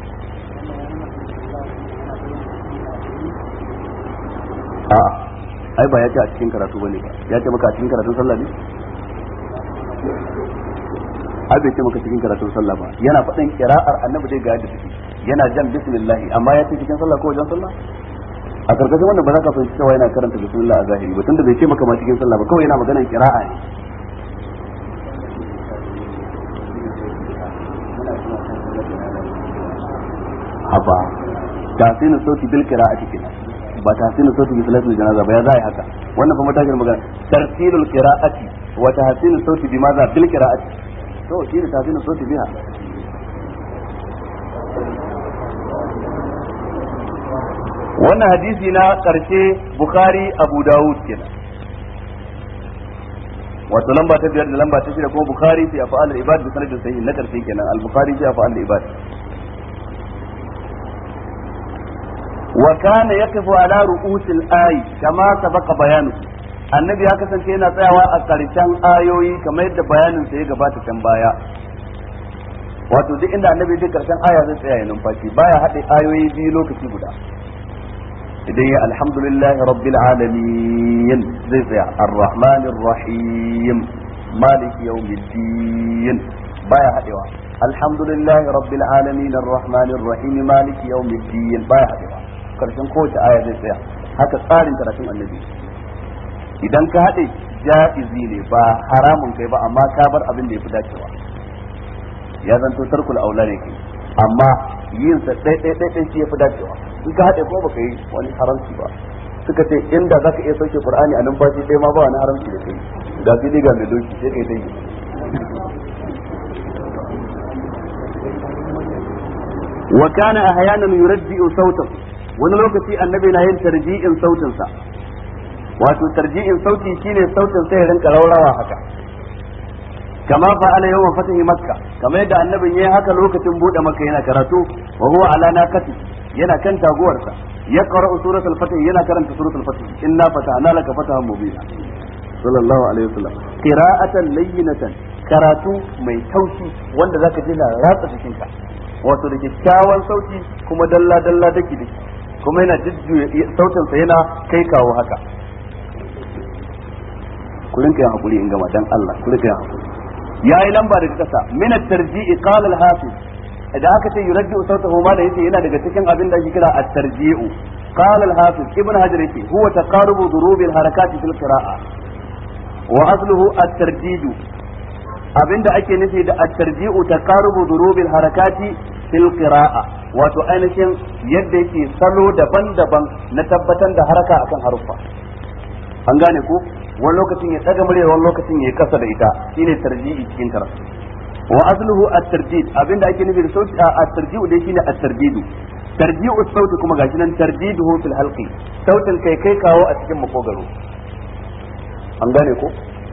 a'a ai ba ya ce a cikin karatu bane ba ya ce maka a cikin karatun sallah ne har bai ce maka cikin karatun sallah ba yana faɗin qira'ar annabi dai ga yadda take yana jan bismillah amma ya ce cikin sallah ko wajen sallah a karkashin wannan ba za ka fahimci cewa yana karanta bismillah a zahiri ba tunda bai ce maka ma cikin sallah ba kawai yana maganar qira'a ne haba tasinu sauti bil qira'ati kenan ba tasinu sauti bi salatul janaza ba ya zai haka wannan fa matakin magana tartilul qira'ati wa tahsinu sauti bi madha bil qira'ati to shi ne tahsinu sauti biha wannan hadisi na karshe bukhari abu dawud kenan wato lamba ta biyar da lamba ta shida kuma bukhari fi af'al al-ibad bi sanadin sahih na karshe kenan al-bukhari fi af'al al-ibad wa kana yaqifu ala ru'usil ayi kama sabaqa bayanu annabi ya kasance yana tsayawa a karshen ayoyi kamar yadda bayanin sa ya gabata can baya wato duk inda annabi ya karshen aya zai tsaya ya numfashi baya haɗe ayoyi biyu lokaci guda idan ya alhamdulillahi rabbil alamin zai tsaya arrahmanir rahim maliki yawmiddin baya haɗewa alhamdulillahi rabbil alamin arrahmanir rahim maliki yawmiddin baya haɗewa karshen kowace aya zai tsaya haka tsarin karatun annabi idan ka haɗe ja'izi ne ba haramun kai ba amma ka bar abin da ya fi dacewa ya zanto tarkul aula ne kai amma yin sa ɗai shi ya fi dacewa in ka haɗe ko baka yi wani haramci ba suka ce inda zaka iya sauke qur'ani a numfashi ɗaya ma ba wani haramci da kai ga fili ga mai doki sai kai dai wa kana ahyanan yuraddi'u sautahu wani lokaci annabi na yin tarji'in sautin sa wato tarji'in sauti shine sautin sai ya rinka raurawa haka kama fa'ala yawan fatahi makka kamar yadda annabin yayi haka lokacin bude makka yana karatu wa huwa ala naqati yana kan taguwarsa ya qara'u suratul fatih yana karanta suratul fatih inna fatahna laka fatahan mubina sallallahu alaihi wasallam qira'atan layyinatan karatu mai taushi wanda zaka ji na ratsa jikinka wato da kyakkyawan sauti kuma dalla dalla daki daki kuma yana jujjuya sautin sa yana kai kawo haka ku rinka yin hakuri in gama dan Allah ku rinka yin hakuri yayi lamba daga kasa min at-tarji'i qala al-hafiz idan aka ce yuraddu sautahu ma da yace yana daga cikin abin da ake kira at-tarji'u qala al-hafiz ibn hajar yace huwa taqarubu durub al-harakat fil qira'a wa asluhu at-tarjidu abinda ake nufi da at-tarji'u taqarubu durub al-harakat fil qira'a wato ainihin yadda yake salo daban-daban na tabbatar da haraka akan haruffa an gane ko wani lokacin ya tsaga murya wani lokacin ya kasa da ita shine tarji'i cikin karatu wa asluhu at-tarjid abinda ake nufi da sauti at-tarji'u dai shine at-tarjidu tarji'u sauti kuma gashi nan tarjiduhu fil halqi sautin kai kawo a cikin makogaro an gane ko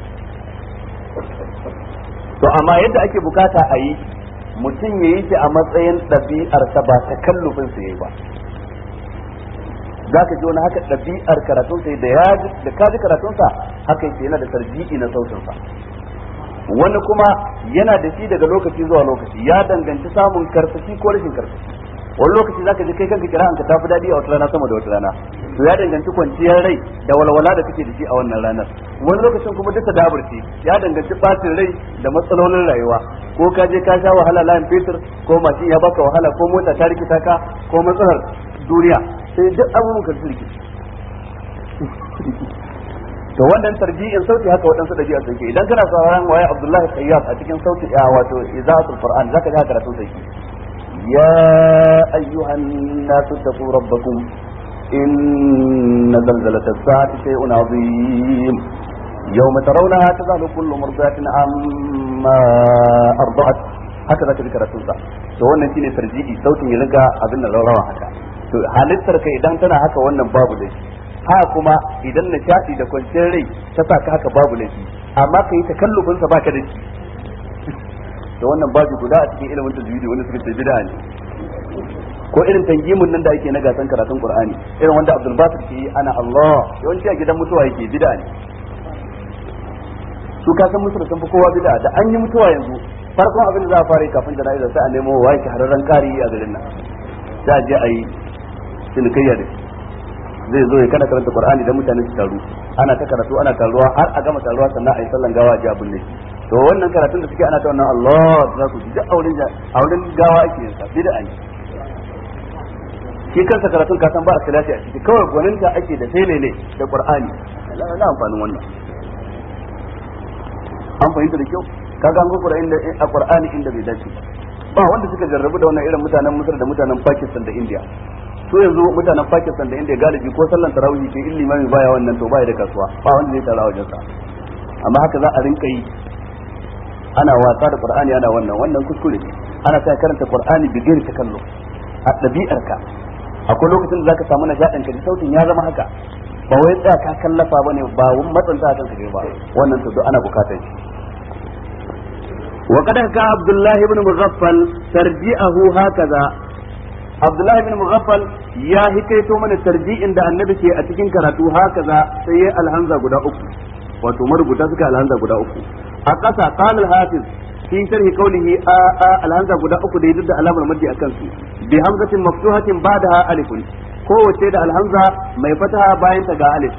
to amma yadda ake bukata a yi mutum ya yi shi a matsayin ɗabi'arsa ba ta kallufin sa yayi ba za ka ji wani haka ɗabi'ar karatun sai da ka ji karatun sa haka yake yana da tarji'i na sautin sa wani kuma yana da shi daga lokaci zuwa lokaci ya danganci samun karsashi ko rashin karsashi wani lokaci zaka ji kai kanka kira'an ka tafi daɗi a wata rana sama da wata rana to ya danganci kwanciyar rai da walwala da kake da shi a wannan ranar wani lokacin kuma duka daburci ya danganci bacin rai da matsalolin rayuwa ko ka je ka sha wahala layin fetur ko mashin ya baka wahala ko mota ta rikita ka ko matsalar duniya sai duk abubuwan ka su rikici to wannan tarji'in sauti haka waɗansu dabi'a suke idan kana sauraron waya Abdullahi Sayyad a cikin sauti wato izaatul Qur'an zaka ji karatu sai ya ayyuhan nasu taqu rabbakum inna zalzalatas sa'ati shay'un 'azim yawma tarawnaha tadhalu kullu murdi'atin amma arda'at haka zaka ji karatu sa to wannan shine tarji'i sautin ya riga abin da rawa haka to halittar ka idan tana haka wannan babu laifi ha kuma idan nishadi da kwanciyar rai ta sa ka haka babu laifi amma kai takallufin sa baka da shi to wannan babu guda a cikin ilimin tajwidi wanda suka ce bid'a ne ko irin tangimun nan da ake na gasan karatun Qur'ani irin wanda Abdul Basit ke yi ana Allah yawanci a gidan mutuwa yake bid'a ne su ka san musu da sun fi kowa bid'a da an yi mutuwa yanzu farkon abin da za a fara kafin jana'iza sai a nemo wai shahararren kari a garin nan sai a je a yi cinikayya da shi zai zo ya kana karanta Qur'ani da mutane su taru ana ta karatu ana taruwa har a gama taruwa sannan a yi sallan gawa a ji abin ne to wannan karatun da suke ana ta wannan Allah za ku ji auren gawa ake yin sa bid'a ne shi kansa karatun ka san ba a salati a ciki kawai gwaninta ake da selele da Qur'ani na amfanin wannan an fahimta da kyau kaga an gurgura inda a Qur'ani inda bai dace ba wanda suka jarrabu da wannan irin mutanen Misr da mutanen Pakistan da India so yanzu mutanen Pakistan da India galibi ko sallan tarawih ke illi mai baya wannan to baya da kasuwa ba wanda zai tara wajen sa amma haka za a rinka yi ana wasa da Qur'ani ana wannan kuskure ana sai karanta Qur'ani bi gairi takallu a dabi'arka akwai lokacin da zaka samu nishadin ka sautin ya zama haka ba wai tsaya ka kallafa bane ba wani matsanta kan ka ba wannan to ana bukatar shi وقد حكى عبد الله بن مغفل ترجيعه هكذا Abdullahi bin Mughaffal ya hikaito mana tarji'in da annabi ke a cikin karatu haka za sai ya alhamza guda uku wato marubuta suka alhamza guda uku a ƙasa qala al-hafiz fi sharhi qawlihi alhamza guda uku da yadda alamar maddi akan su bi hamzatin maftuhatin ba'daha alifun kowace da alhamza mai fataha bayan ta ga alif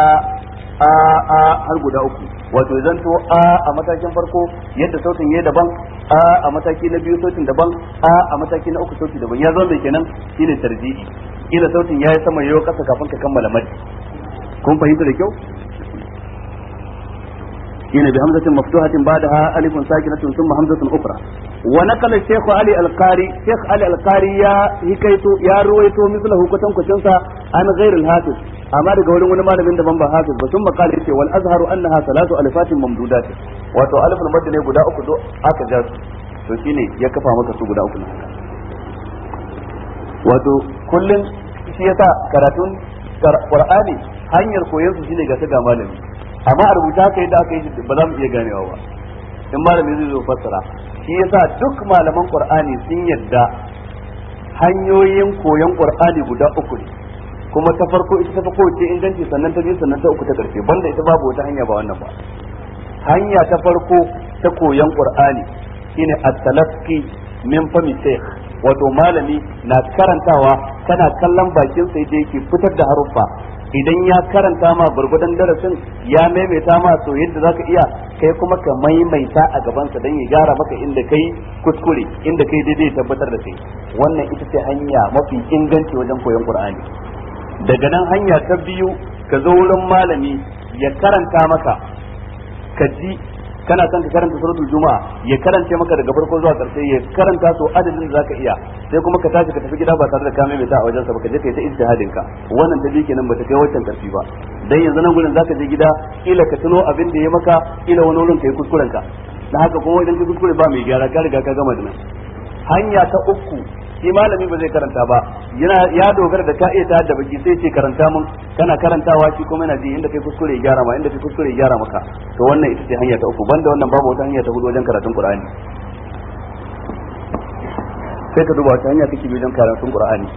har guda uku wato idan to a matakin farko yadda sautin yayi daban a mataki na biyu sautin daban a mataki na uku sautin daban ya zo mai kenan shine tarjihi kila sautin yayi sama yayo kasa kafin ka kammala maddi kun fahimta da kyau shine bi hamzatin maftuhatin ba'daha alifun sakinatun thumma hamzatun ukhra wa naqala shaykh ali al-qari shaykh ali al-qari ya hikaito ya ruwaito mislahu kutan kucin sa an ghair al-hafiz amma daga wurin wani malamin da ban ba hafiz ba sun makala yace wal azharu annaha salatu alifatin mamdudat wato aliful madd ne guda uku do aka ja su to shine ya kafa maka su guda uku wato kullun shi yasa karatun qur'ani hanyar koyon su shine ga ta ga malami amma a rubuta haka yadda aka yi ba za mu iya ganewa ba in malami zai zo fassara shi yasa duk malaman qur'ani sun yadda hanyoyin koyon qur'ani guda uku ne kuma ta farko ita ta farko ce inganci sannan ta biyu sannan ta uku ta karshe banda ita babu wata hanya ba wannan ba hanya ta farko ta koyon qur'ani shine at-talaqqi min fami shaykh wato malami na karantawa kana kallon bakin sa yadda yake fitar da haruffa idan ya karanta ma gurgudan darasin ya maimaita ma so yadda zaka iya kai kuma ka maimaita a gaban sa dan ya gyara maka inda kai kuskure inda kai daidai tabbatar da kai wannan ita ce hanya mafi inganci wajen koyon qur'ani daga nan hanya ta biyu ka zo wurin malami ya karanta maka ka ji kana son ka karanta suratul juma'a ya karance maka daga farko zuwa karshe ya karanta so adadin da zaka iya sai kuma ka tashi ka tafi gida ba tare da ka maimaita a wajen sa ba ka je kai ta ijtihadin ka wannan ta bi kenan ba ta kai wancan karfi ba dan yanzu nan gurin zaka je gida kila ka tuno abin da ya maka kila wani wurin kai kuskuren ka dan haka kuma idan ka kuskure ba mai gyara ka riga ka gama da nan hanya ta uku shi malami ba zai karanta ba ya dogara da ka iya ta da baki sai ce karanta mun kana karantawa shi kuma yana ji inda kai kuskure ya gyara ma inda kai kuskure ya gyara maka to wannan ita ce hanya ta uku banda wannan babu wata hanya ta hudu wajen karatun Qur'ani sai ka duba wata hanya kake bi wajen karatun Qur'ani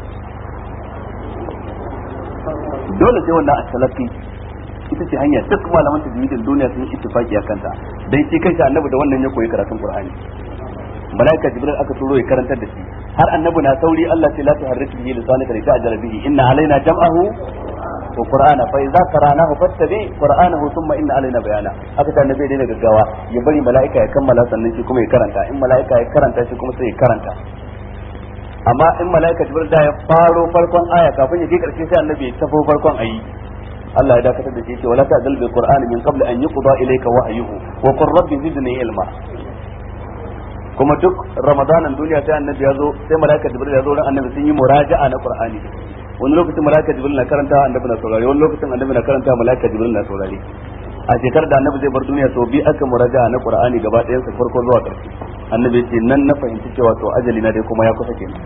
dole sai wannan as-salafi ita ce hanya duk malaman tajwidin duniya sun yi ittifaqi akan ta dai shi kanshi annabi da wannan ya koyi karatun Qur'ani malaika jibril aka turo ya karantar da shi har annabi na sauri Allah sai la tuharrik bihi lisanaka li ta'jala bihi inna alaina jam'ahu wa qur'ana fa idza qara'nahu fattabi qur'anahu thumma inna alaina bayana aka ta annabi da gaggawa ya bari malaika ya kammala sannan shi kuma ya karanta in malaika ya karanta shi kuma sai ya karanta amma in malaika jibril da ya faro farkon aya kafin ya je karshe sai annabi ya tafo farkon ayi Allah ya dakatar da shi ce wala ta'dal bil qur'ani min qabl an yuqda ilayka wahyuhu wa qur rabbi zidni ilma kuma duk ramadanan duniya sai annabi ya zo sai malaika jibril ya zo ran annabi sun yi muraja'a na qur'ani wani lokacin malaika jibril na karanta annabi na saurare wani lokacin annabi na karanta malaika jibril na saurare a shekarar da annabi zai bar duniya sau biyu aka muraja'a na qur'ani gaba ɗayan sa farko zuwa ƙarshe annabi ya ce nan na fahimci cewa to ajali na dai kuma ya kusa kenan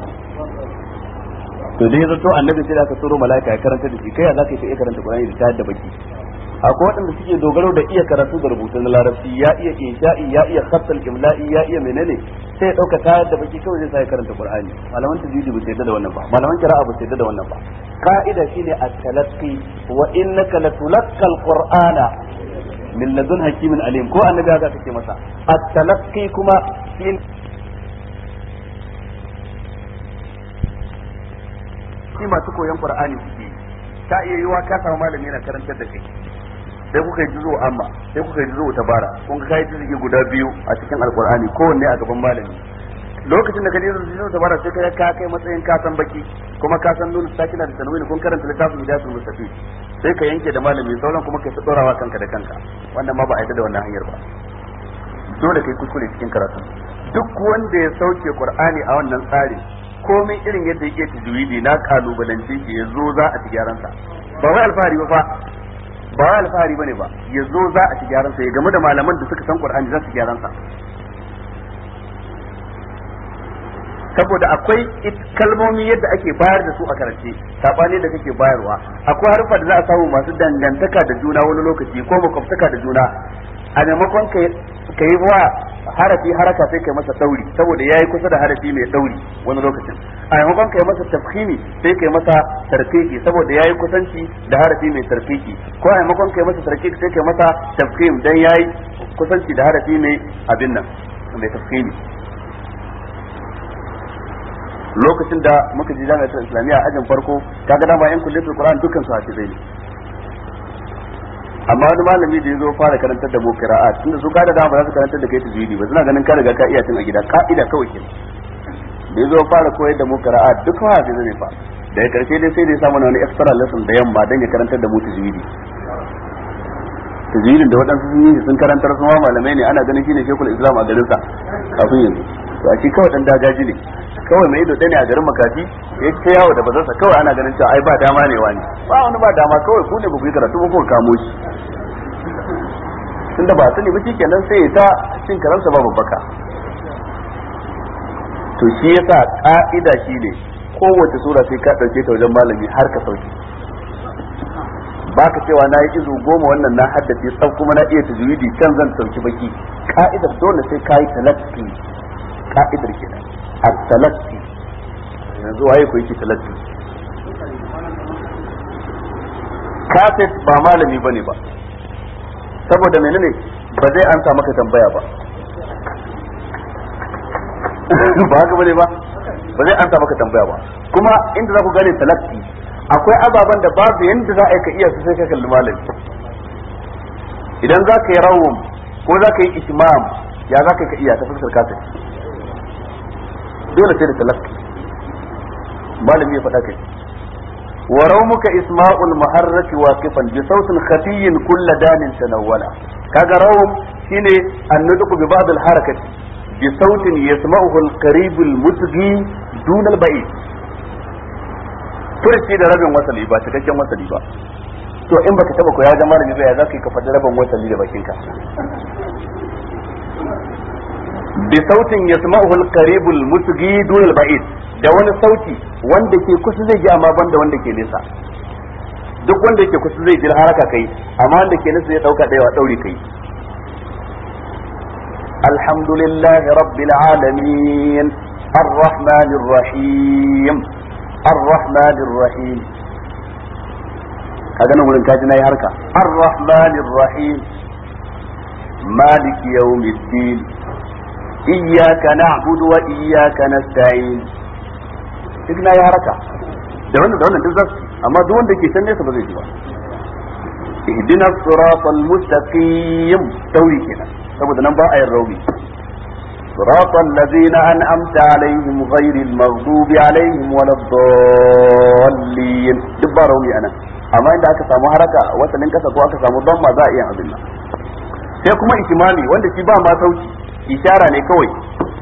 to dai zato annabi sai aka turo malaika ya karanta da shi kai ya zaka iya karanta qur'ani da tayar da baki akwai waɗanda suke dogaro da iya karatu da rubutu na larabci ya iya insha'i ya iya khattal imla'i ya iya menene sai ya dauka tayar da baki kawai sai ya karanta qur'ani malaman tajwidi ba sai da wannan ba malaman qira'a ba sai da wannan ba ka'ida shine at-talaqqi wa innaka latulaqqal qur'ana min ladun hakimin alim ko annabi haka take masa at-talaqqi kuma shi masu koyon qur'ani suke ta iya yiwa ka samu malami yana karantar da kai sai kuka yi juzo amma sai kuka yi juzo tabara kun ga kai juzo guda biyu a cikin alqur'ani kowanne a gaban malami lokacin da ka je juzo tabara sai ka kai matsayin ka san baki kuma ka san nunu sakina da tanwini kun karanta littafin hidayatul mustafid sai ka yanke da malami sauran kuma kai ta dorawa kanka da kanka wannan ma ba a yi da wannan hanyar ba dole kai kuskure cikin karatu duk wanda ya sauke qur'ani a wannan tsari komai irin yadda yake tajwidi na kalubalance shi yazo za a ci gyaran sa ba wai alfahari ba fa ba wai alfahari bane ba yazo za a ci gyaran sa ya game da malaman da suka san Qur'ani za su gyaran sa saboda akwai kalmomi yadda ake bayar da su a karance sabani da kake bayarwa akwai harufa da za a samu masu dangantaka da juna wani lokaci ko makwabtaka da juna a maimakon ka yi wa harafi haraka sai kai masa dauri saboda yayi kusa da harafi mai dauri wani lokacin a maimakon kai masa tafkhimi sai kai masa tarkiki saboda yayi kusanci da harafi mai tarkiki, ko a maimakon kai masa tarkiki sai kai masa tafkhim dan yayi kusanci da harafi mai abin nan mai tafkhimi. Lokacin da muka ji jami'ar islamiyya a ajin farko kaga dama yan kulletul qur'an dukkan su hafizai ne, amma wani malami da ya zo fara karantar da mu qira'at tunda su ka da dama ba za su karantar da kai tajwidi ba, suna ganin ka riga ka iya tun a gida ka'ida kawai kenan. Da ya zo fara koyar da mu qira'at duk hafizai ne fa, daga karshe dai sai da ya samu wani extra lesson da yamma dan ya karantar da mu tajwidi. Tajwidin da waɗansu sun yi sun karantar su ma malamai ne, ana ganin shine shekul islam a garin sa kafin yanzu, to a shi kawai dan dagaji ne kawai mai ido ne a garin makafi ya ta yawo da bazarsa, kawai ana ganin cewa ai ba dama ne wani ba wani ba dama, kawai ku ne ba ku yi karatu ba ku kamo shi, tunda ba sani ba shikenan sai ta cin karansa ba babbaka. To shi yasa ka'ida shine kowace sura sai ka dauke ta wajen malami har ka sauke, baka cewa na yi izu 10 wannan na haddace tsaf kuma na iya tajwidi can zan sauki baki. Ka'idar dole sai kai talaqi, ka'idar kenan at-talaqi. yanzu waye ko yake talaqi? kafet ba malami bane ba, saboda menene ba zai ansa maka tambaya ba ba haka bane ba zai ansa maka tambaya ba. Kuma inda za ku gane talaqi, akwai ababen da babu yanda za a ka iya su sai ka kalli malami. Idan za ka yi rawum ko za ka yi ishmam, ya za ka iya ta fuskar kafet? dole sai da talaqi, malami ya faɗa kai. wa rawmuka isma'ul muharraki waqifan bi sautin khafiyyin kullu danin tanawwala. kaga rawm shine an-nutqu bi ba'd al-harakati bi sautin yasma'uhu al-qarib al-mutghi dun al-ba'id. furci da rabin wasali ba cikakken wasali ba, to in baka taba ko ya ga malami ba ya zaka ka faɗi rabin wasali da bakinka. bi sautin yasma'uhu al-qarib al-mutghi dun al-ba'id, da wani sauti wanda ke kusa zai ji amma banda wanda ke nesa. duk wanda yake kusa zai ji haraka kai, amma wanda ke nesa ya dauka daiwa daure kai. alhamdulillahi rabbil alamin arrahmanir rahim arrahmanir rahim. kaga nan gurin kaji nayi harka arrahmanir rahim maliki yawmiddin iyyaka na'budu wa iyyaka nasta'in. duk na yi haraka da wannan duk zasu, amma duk wanda ke can nesa ba zai ji ba. ihdina siratal mustaqim dauri kenan, saboda nan ba a yin rauni. siratal ladzina an'amta alaihim ghairil maghdubi alaihim waladdallin, duk ba rauni anan. amma inda aka samu haraka wasalin kasa ko aka samu damma za a iya abin nan. sai kuma ikimami wanda shi ba ma sauki, ishara ne kawai.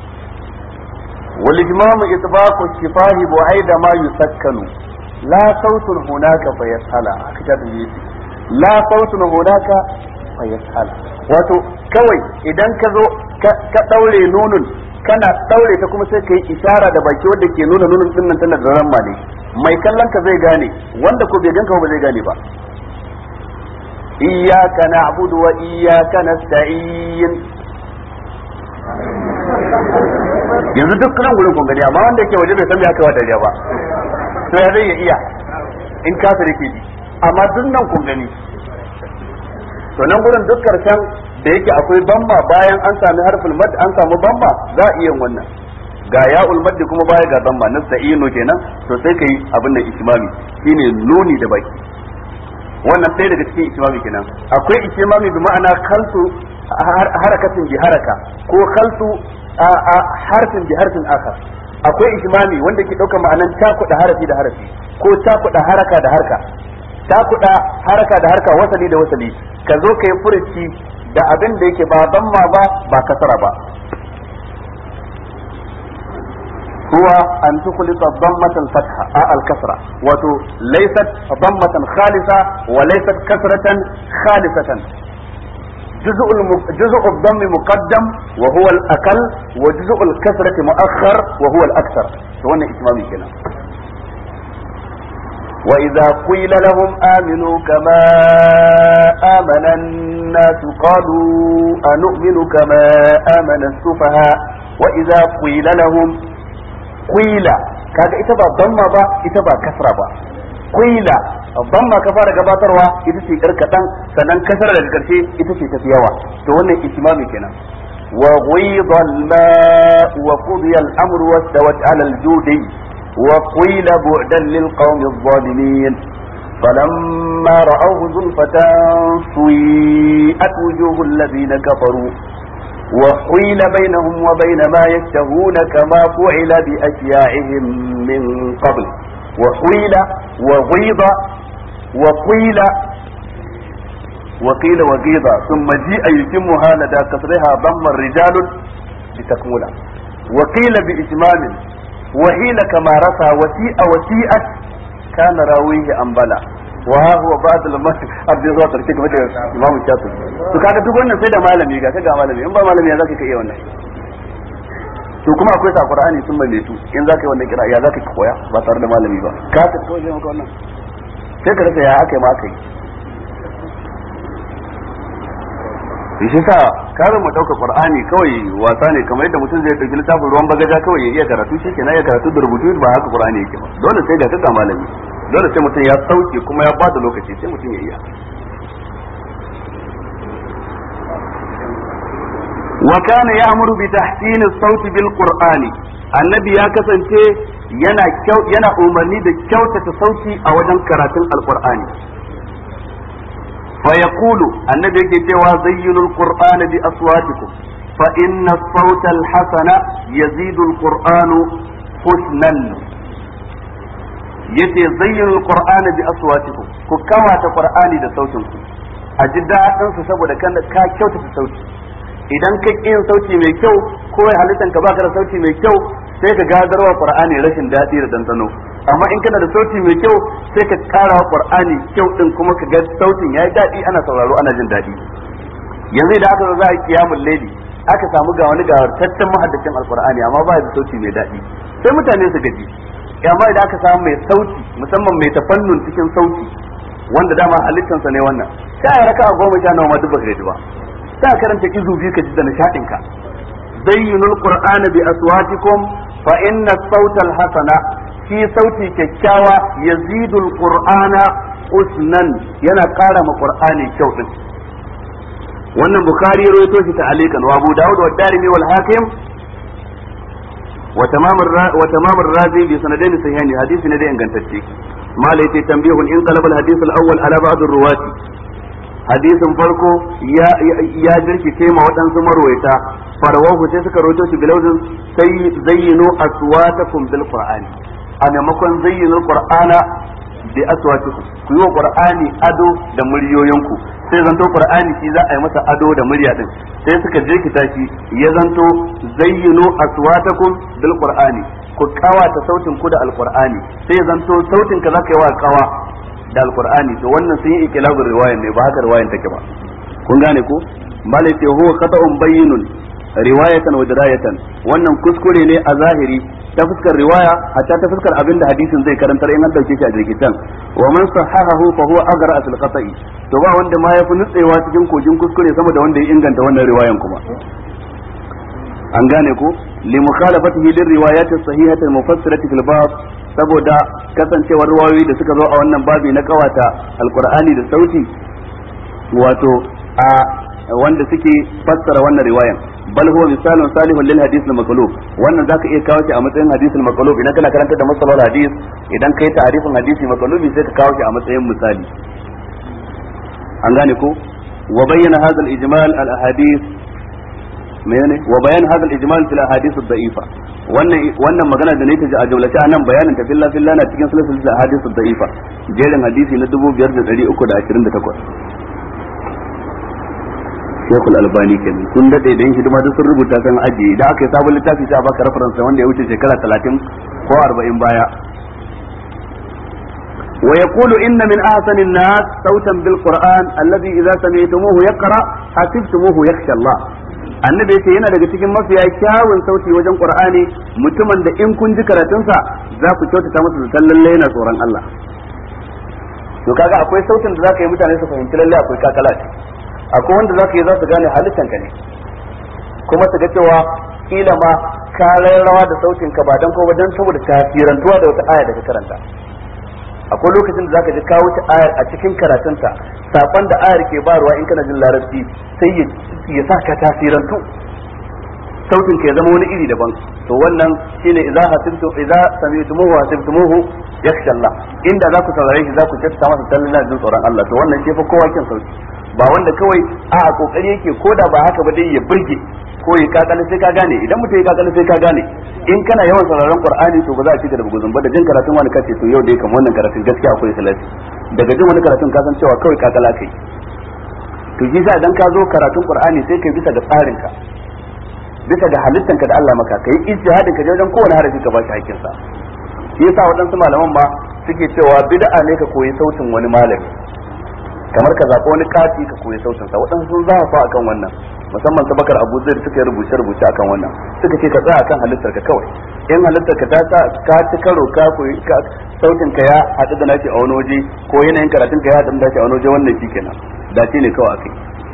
والإجمام إطباق الشفاه بعيد ما يسكن لا صوت هناك فيسهل. لا صوت هناك فيسهل, wato kawai idan ka zo ka daure nunun kana daure ta kuma sai kai isara da baki wanda ke nuna nunun din nan tana da ramma ne, mai kallon ka zai gane, wanda ko bai ganka ba zai gane ba. iyyaka na'budu wa iyyaka nasta'in. yanzu duk nan gurin kun gani, amma wanda yake waje bai san me aka wata ba, to ya zai iya in kafir yake ji, amma duk nan kun gani. to nan gurin duk karshen da yake akwai bamma bayan an sami harful mad an samu bamma za a iya wannan, ga ya'ul mad kuma baya ga bamma nasta'inu kenan, to sai kai abin da ishmami shine nuni da baki. wannan sai daga cikin ishmami kenan. akwai ishmami bi ma'ana khaltu harakatin bi haraka ko khaltu harfin bi harfin akhar. akwai ishmami wanda ke dauka ma'anan takuda harafi da harafi ko takuda haraka da harka, takuda haraka da harka, wasali da wasali, ka zo kai furuci da abin da yake ba damma ba kasara ba. huwa an tukhlita dammatan fatha al-kasra, wato laysat dammatan khalisa wa laysat kasratan khalisatan. جزء الضم مقدم وهو الأقل وجزء الكسرة مؤخر وهو الأكثر. وانا إتمامي كنا. وإذا قيل لهم آمنوا كما آمن الناس قالوا أنؤمن كما آمن السفهاء وإذا قيل لهم qila kaga ita ba damma ba ita ba kasra ba qila damma ka fara gabatarwa ita ce yar kadan sannan kasra daga karshe ita ce tafi yawa to wannan istimami kenan wa ghayda al-ma' wa qudiya al-amru wastawat 'ala al-judi wa qila bu'dan lil qawmi adh-dhalimin فلما رأوه زلفة سيئت وجوه الذين كفروا وحيل بينهم وبين ما يشتهون كما فعل بأشياعهم من قبل وحيل وغيض وقيل وغيض ثم جيء يتمها لدى كسرها ضم الرجال لتكمل وقيل بإتمام وحيل كما رثى وسيئت كان راويه أنبلا wa huwa ba'd al-masjid abdi zuwa tarke kamar da Imam Shafi'i to kaga duk wannan sai da malami ga kaga malami in ba malami ya zaka iya wannan to kuma akwai sa Qur'ani sun balle tu in zaka yi wannan kira ya zaka koya ba tare da malami ba ka ta koyi maka wannan sai ka rasa ya akai ma kai shi sa karin mu dauka Qur'ani kawai wasa ne kamar yadda mutum zai dauki littafin ruwan bagaja kawai ya iya karatu shi kenan ya karatu da rubutu ba haka Qur'ani yake ba dole sai ga kaga malami dole sai mutum ya sauke kuma ya bada lokaci sai mutum ya iya wa kana ya'muru bi tahsin as-sawt bil qur'ani annabi ya kasance yana umarni da kyautata sauti a wajen karatun alqur'ani fa yaqulu annabi yake cewa zayyinul qur'ana bi aswatikum fa inna as-sawta al-hasana yazidu al-qur'anu husnan yace zayyinul qur'ana bi aswatikum ku kawata qur'ani da sautin ku a ji dadin su saboda kan ka kyautata sauti idan ka yin sauti mai kyau ko halittan ka baka da sauti mai kyau sai ka gadarwa qur'ani rashin dadi da dandano amma in kana da sauti mai kyau sai ka kara wa qur'ani kyau din kuma ka ga sautin yayi dadi ana sauraro ana jin dadi yanzu idan aka zo za a kiyamul layli aka samu ga wani gawartaccen mahaddacin alqur'ani amma ba da sauti mai dadi sai mutane su gaji amma idan aka samu mai sauti musamman mai tafannun cikin sauti wanda dama halittansa ne wannan sai ya raka 10 ma duk baka ba sai karanta izu biyu ka ji da nishadin ka zayyinul qur'ana bi aswatikum fa inna as-sawta al-hasana fi sauti kyakkyawa yazidul qur'ana usnan yana ƙara ma qur'ani kyau din wannan bukhari ya rawaito shi ta'alikan wa abu daud wa darimi wal hakim وتمام الرازي بسندين صحيحين حديث ندي انغانتacce mala yace tambihun in qalab al hadith al awwal ala ba'd ar ruwati hadisin farko ya jirkice ma wadansu marwayata farawahu sai suka rawaito shi bilawzin sai zayyinu aswatakum bil qur'ani a maimakon zayyinu al qur'ana bi aswatikum ku yi wa qur'ani ado da muryoyinku sai zanto qur'ani shi za a yi masa ado da murya din sai suka jirkita shi ya zanto zayyinu aswatakum bil qur'ani ku kawata sautin ku da alqur'ani sai zanto sautin ka zaka yi wa kawa da alqur'ani to wannan sun yi ikilabu riwayan ne ba haka riwayan take ba kun gane ko malai ce huwa qata'un bayyinun riwayatan wa dirayatan wannan kuskure ne a zahiri ta fuskar riwaya hatta ta fuskar abinda hadisin zai karantar in an dauke shi a jirgitan wa man sahahahu fa huwa agra al qata'i to ba wanda ma yafi nutsewa cikin kogin kuskure sama da wanda ya inganta wannan riwayan kuma an gane ko li mukhalafatihi lir riwayat as-sahihah al-mufassirah fil bab saboda kasancewar riwayoyi da suka zo a wannan babi na kawata alqur'ani da sauti wato a wanda suke fassara wannan riwayan bal huwa misalun salihun lil hadith al maqlub wannan zaka iya kawo shi a matsayin hadith al maqlub idan kana karanta da masalal hadith idan kai ta'rifin hadisi maqlubi sai ka kawo shi a matsayin misali an gane ko wa bayyana hadha al ijmal al ahadith menene wa bayan hadha al ijmal fil ahadith al da'ifa wannan magana da ne ta a jumlace anan bayanin ta billahi fillah na cikin silsilar ahadith al da'ifa jerin hadisi na 5328 Shekul Albani kenan sun dade da yin hidima duk sun rubuta kan aji idan aka yi sabon littafi sai a baka reference wanda ya wuce shekara 30 ko 40 baya wa yaqulu inna min ahsani an-nas sautan bil Qur'an alladhi idza sami'tumuhu yaqra hasibtumuhu yakhsha Allah annabi yace yana daga cikin mafiya kyawun sauti wajen Qur'ani mutumin da in kun ji karatunsa za ku kyautata masa da lalle yana tsoron Allah to kaga akwai sautin da zaka yi mutane su fahimci lalle akwai kakala akwai wanda zaka yi za su gane halittanka ne kuma su ga cewa kila ma ka rawa da sautin ka ba dan ko dan saboda tafirantuwa da wata aya da ka karanta. Akwai lokacin da zaka ji ka wuce ayar a cikin karatunta, sakon da ayar ke barwa in kana jin larabci sai ya sa ka tafirantu, sautin ka ya zama wani iri daban. To wannan shine idza sami'tumuhu wa hasibtumuhu yakhsha Allah, inda za ku saurare shi za ku tatta masa sallallahu alaihi tsoron Allah. To wannan shi fa kowa kin sauti, ba wanda kawai a kokari yake koda ba haka ba dai ya burge ko ya kakale sai ka gane. Idan mutum ya kakale sai ka gane, in kana yawan sauraron Qur'ani to ba za a cika da buguzun ba da jin karatun wani kace to yau dai kamar wannan karatun gaskiya akwai salati, daga jin wani karatun ka san cewa kawai kakala kai. To shi sa idan ka zo karatun Qur'ani sai kai bisa ga tsarin ka, bisa ga halittanka da Allah maka, kai ijtihadin ka wajen kowane harafi ka ba shi hakkin sa. Shi yasa waɗansu malaman ma suke cewa bid'a ne ka koyi sautin wani malami, kamar ka zaɓi wani kati ka koyi sautin sa. Waɗansu sun zafafa akan wannan, musamman Sabakar Abu Zaid suka yi rubuce akan wannan, suka ce ka tsaya akan halittar ka kawai. In halittar ka ta sa ka ci karo ka koyi sautin ka ya haɗu da nashi a wani waje, ko yanayin karatun ka ya haɗu da nashi a wani waje, wannan shikenan dace ne kawai akai.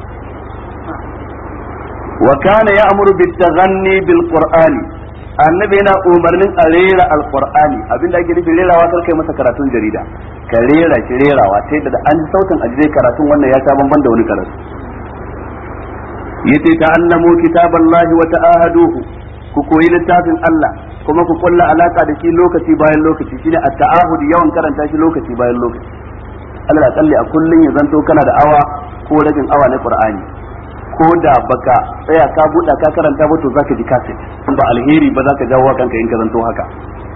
Wa kana ya'muru bit-taghanni bil-Qur'ani, annabi yana umarnin a rera al-Qur'ani. Abinda ake nufi rerawa kar kai masa karatun jarida, ka rera shi rerawa sai da an sautin ajire karatun wannan ya ta banban da wani karatu. Yace ta'allamu kitaballahi wa ta'ahaduhu, ku koyi littafin Allah kuma ku kulla alaka da shi lokaci bayan lokaci, shine at-ta'ahud, yawan karanta shi lokaci bayan lokaci. Allah kalli a kullun ya zanto kana da awa ko rabin awa na Qur'ani, ko da baka tsaya ka buɗa ka karanta ba to zaka ji kaset, ba alheri ba zaka jawo kanka in ka zanto haka.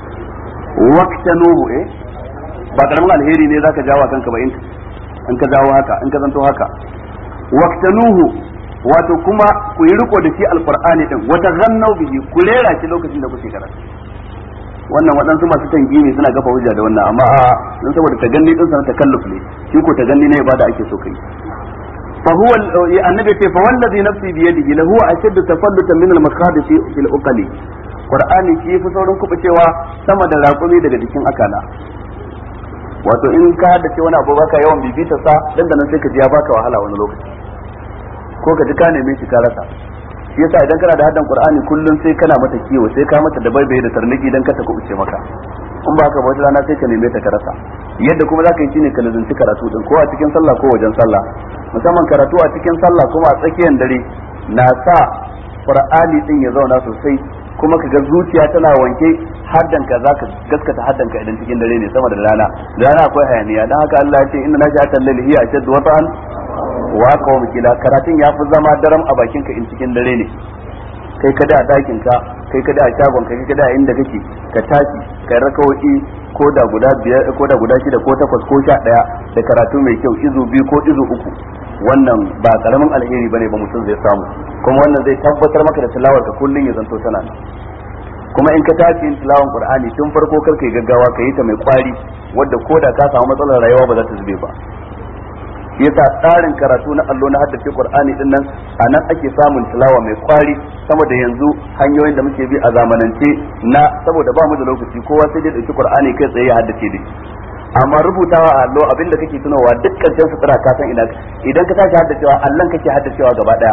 Waqtanuhu ba karamin alheri ne zaka jawo kanka ba in ka jawo haka, in ka zanto haka. Waqtanuhu wato kuma ku yi riko da shi alqur'ani din, wata gannau bihi, ku rera shi lokacin da kuke karatu. Wannan waɗansu masu tangimi suna gafa hujja da wannan, amma don saboda taganni din sana takalluf ne, shi ko taganni ne ibada ake so kai. فهو النبي فوالذي نفسي بيده له أشد تفلتا من المخاض في الأقل. Qur'ani shi yafi saurin kubucewa sama da raƙumi daga jikin akala. Wato in ka haddace wani abu baka yawan bibita sa, dan da nan sai ka ji ya baka wahala wani lokaci, ko ka ji ka neme shi ka rasa. Shi yasa idan kana da haddan Qur'ani kullun sai kana mata kiwo, sai ka mata da baibaye da tarniki dan ka ta kubuce maka. In ba haka ba wata rana sai ka neme ta ka rasa. Yadda kuma zaka yi shine ka lazunci karatu din, ko a cikin sallah ko wajen sallah. Musamman karatu a cikin sallah kuma a tsakiyar dare na sa Qur'ani din ya zauna sosai, kuma ka ga zuciya tana wanke, haddanka zaka gaskata haddanka idan cikin dare ne sama da rana. Rana akwai hayaniya, dan haka Allah ya ce inna nashi'atal layli hiya ashaddu wata'an wa aqwam qila. Karatun ya fi zama daram a bakin ka in cikin dare ne, kai kada a dakin ka, kai kada a shagon ka, kai kada a inda kake, ka tashi kai rakawoyi ko da guda 5 ko da guda 6 ko 8 ko 11 da karatu mai kyau, izu 2 ko izu 3. Wannan ba karamin alheri bane ba mutum zai samu, kuma wannan zai tabbatar maka da tilawar ka kullun ya zanto tana. Kuma in ka tashi yin tilawan Qur'ani tun farko kar kai gaggawa, ka yi ta mai kwari wadda koda ka samu matsalar rayuwa ba za ta zube ba. Yasa tsarin karatu na allo na haddace Qur'ani din nan anan ake samun tilawa mai kwari sama da yanzu hanyoyin da muke bi a zamanance na, saboda ba mu da lokaci kowa sai dai dauki Qur'ani kai tsaye ya haddace dai. Amma rubutawa a allo abinda kake tunowa dukkan can sutura ka san ina, idan ka tashi haddacewa allon kake haddacewa gaba daya.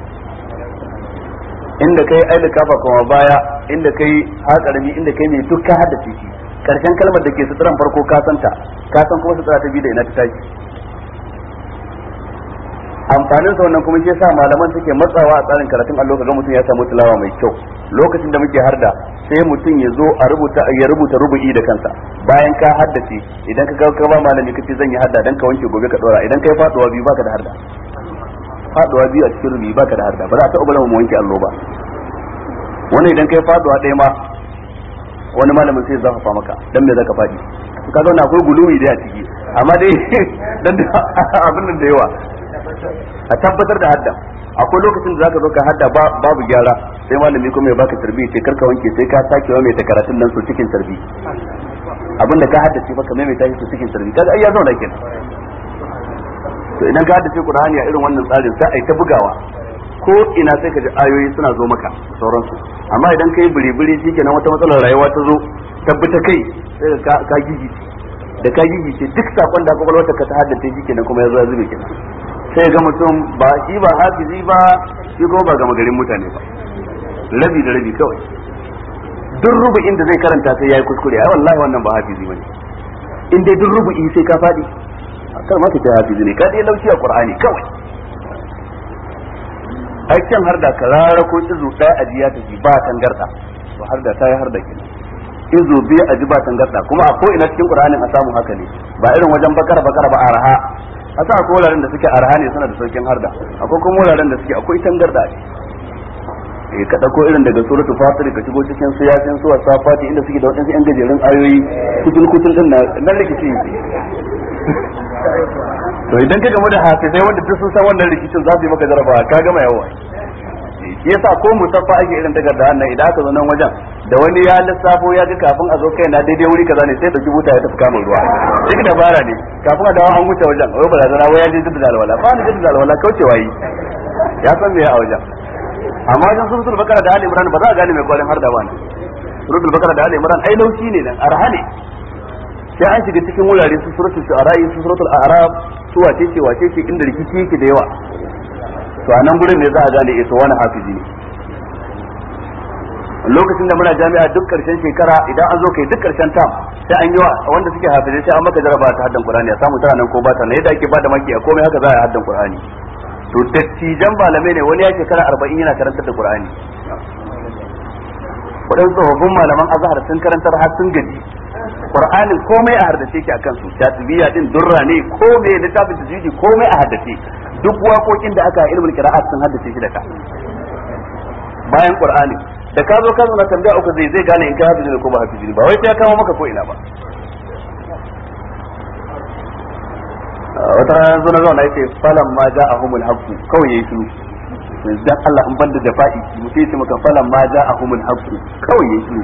Inda kai aida kafa kuma baya, inda kai haƙarami, inda kai mai duk ka haddace shi. Karshen kalmar da ke suturan farko ka santa, ka san kuma sutura ta biyu da ina ta tashi. Amfanin sa wannan kuma shi yasa malaman suke matsawa a tsarin karatun allo kaga mutum ya samu tilawa mai kyau. Lokacin da muke harda sai mutum ya zo a rubuta rubu'i da kansa. Bayan ka haddace, idan ka ga ba malami kace zan yi hadda dan ka wanke gobe ka dora, idan kai faduwa biyu baka da harda. Faduwa biyu a cikin rubu'i baka da harda, ba za ta ubala mu wanke allo ba. Wannan idan kai faduwa ɗaya ma wani malamin sai zafafa maka, dan me zaka fadi? Ka zauna akwai guluwi dai a ciki, amma dai dan abin nan da yawa a tabbatar da hadda. Akwai lokacin da zaka zo ka hadda babu gyara, sai malami kuma ya baka tarbi sai karka wanke, sai ka sake wa mai ta karatun nan so cikin tarbi. Abinda ka haddace baka mai ta shi cikin tarbi, kaga ai ya zauna kenan. To idan ka haddace Qur'ani a irin wannan tsarin sai ai ta bugawa, ko ina sai ka ji ayoyi suna zo maka sauransu. Amma idan kai biri-biri shikenan wata matsalar rayuwa ta zo tabbata kai sai ka gigi, da ka gigi ce duk sakon da kwakwalwarka ka ta haddace shikenan kuma ya zo zube kenan. Sai ga mutum ba shi ba hafizi ba, shi ko ba gama garin mutane ba, rabi da rabi kawai. duk rubu'in da zai karanta sai yayi kuskure ai wallahi wannan ba hafizi bane in dai duk rubu'i sai ka fadi kar ma ka ce hafizi ne ka dai lauci a Qur'ani kawai ai can har da karara ko izu ɗaya ajiya take ba tangarda to har da tayi har da kenan izu biyu aji ba tangarda kuma a ko ina cikin Qur'anin a samu haka ne ba irin wajen bakara ba araha asa akwai wuraren da suke arha ne suna da saukin harda akwai kuma wuraren da suke akwai tangarda ka dauko irin daga suratul fatir ka shigo cikin su yasin su wasafati inda suke da wadansu yan gajerun ayoyi kutul din nan rikici to idan ka gamu da hafizai wanda duk sun san wannan rikicin za su yi maka jarabawa ka gama yawa shi yasa ko musaffa ake irin takarda nan idan aka zo nan wajen da wani ya lissafo ya ga kafin a zo kai na daidai wuri kaza ne sai dauki buta ya tafi kama ruwa duk dabara ne kafin a dawo an wuce wajen wai barazana wai ya je da alwala ba ni da alwala kaucewa yi ya san me ya a wajen amma wajen suratul bakara da ali imran ba za a gane mai kwalin har da wani suratul bakara da ali imran ai laushi ne dan arha ne sai an shiga cikin wurare su suratul shu'ara su suratul a'raf su wace ce inda rikici yake da yawa to a nan gurin ne za a gane ita wani hafizi ne lokacin da muna jami'a duk karshen shekara idan an zo kai duk karshen tam sai an yi wa wanda suke hafizai sai an maka jaraba ta haddan qur'ani a samu tana nan ko ba ta nan yadda ake bada maki a komai haka za a haddan qur'ani to dattijan malamai ne wani ya shekara 40 yana karantar da qur'ani wadansu tsofaffin malaman azhar sun karantar har sun gaji qur'anin komai a haddace ki akan su tatbiya din durra ne komai littafin tajwidi komai a haddace duk waƙoƙin da aka ilmul qira'at sun haddace shi da ka bayan qur'ani da ka zo ka zo na tambaya uku zai gane in ka hafizi ne ko ba hafizi ne ba wai sai ya kawo maka ko ina ba wata rana zo na zauna yace falan ma ja'ahumul haqqu kawai yayi shiru dan Allah in banda jafa'i mutai ce maka falan ma ja'ahumul haqqu kawai yayi shiru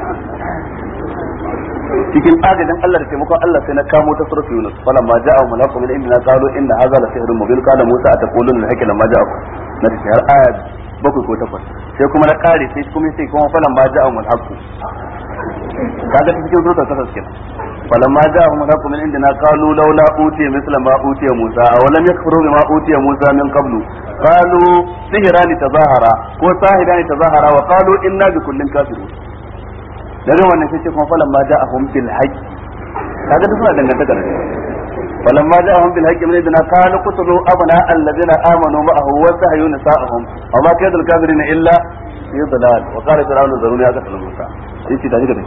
cikin agajin Allah da taimakon Allah sai na kamo ta surat Yunus falan ma ja'ahumul haqqu min indina qalu inna hadha la sihrun mubin qala Musa ataquluna al-haqqi lamma ja'akum na ta har aya 7 ko 8 sai kuma na kare sai kuma falan ma ja'ahumul haqqu kaga cikin suratul kasas kenan فلما جاءهم الحق من عندنا قالوا لولا أوتي مثل ما أوتي موسى ولم يكفروا بما أوتي موسى من قبل قالوا سحران تظاهرا وساحران تظاهرا وقالوا إنا بكل كافرون dan wannan sai kuma falamma ja'ahum bil haqq kaga duk suna dangantaka da falamma ja'ahum bil haqq min idna qalu qutlu abna alladhina amanu ma'ahu wa sahyu nisa'ahum wa ma kadul kafirin illa fi dhalal wa qala fir'aunu zaruni aqtulu musa yace da daga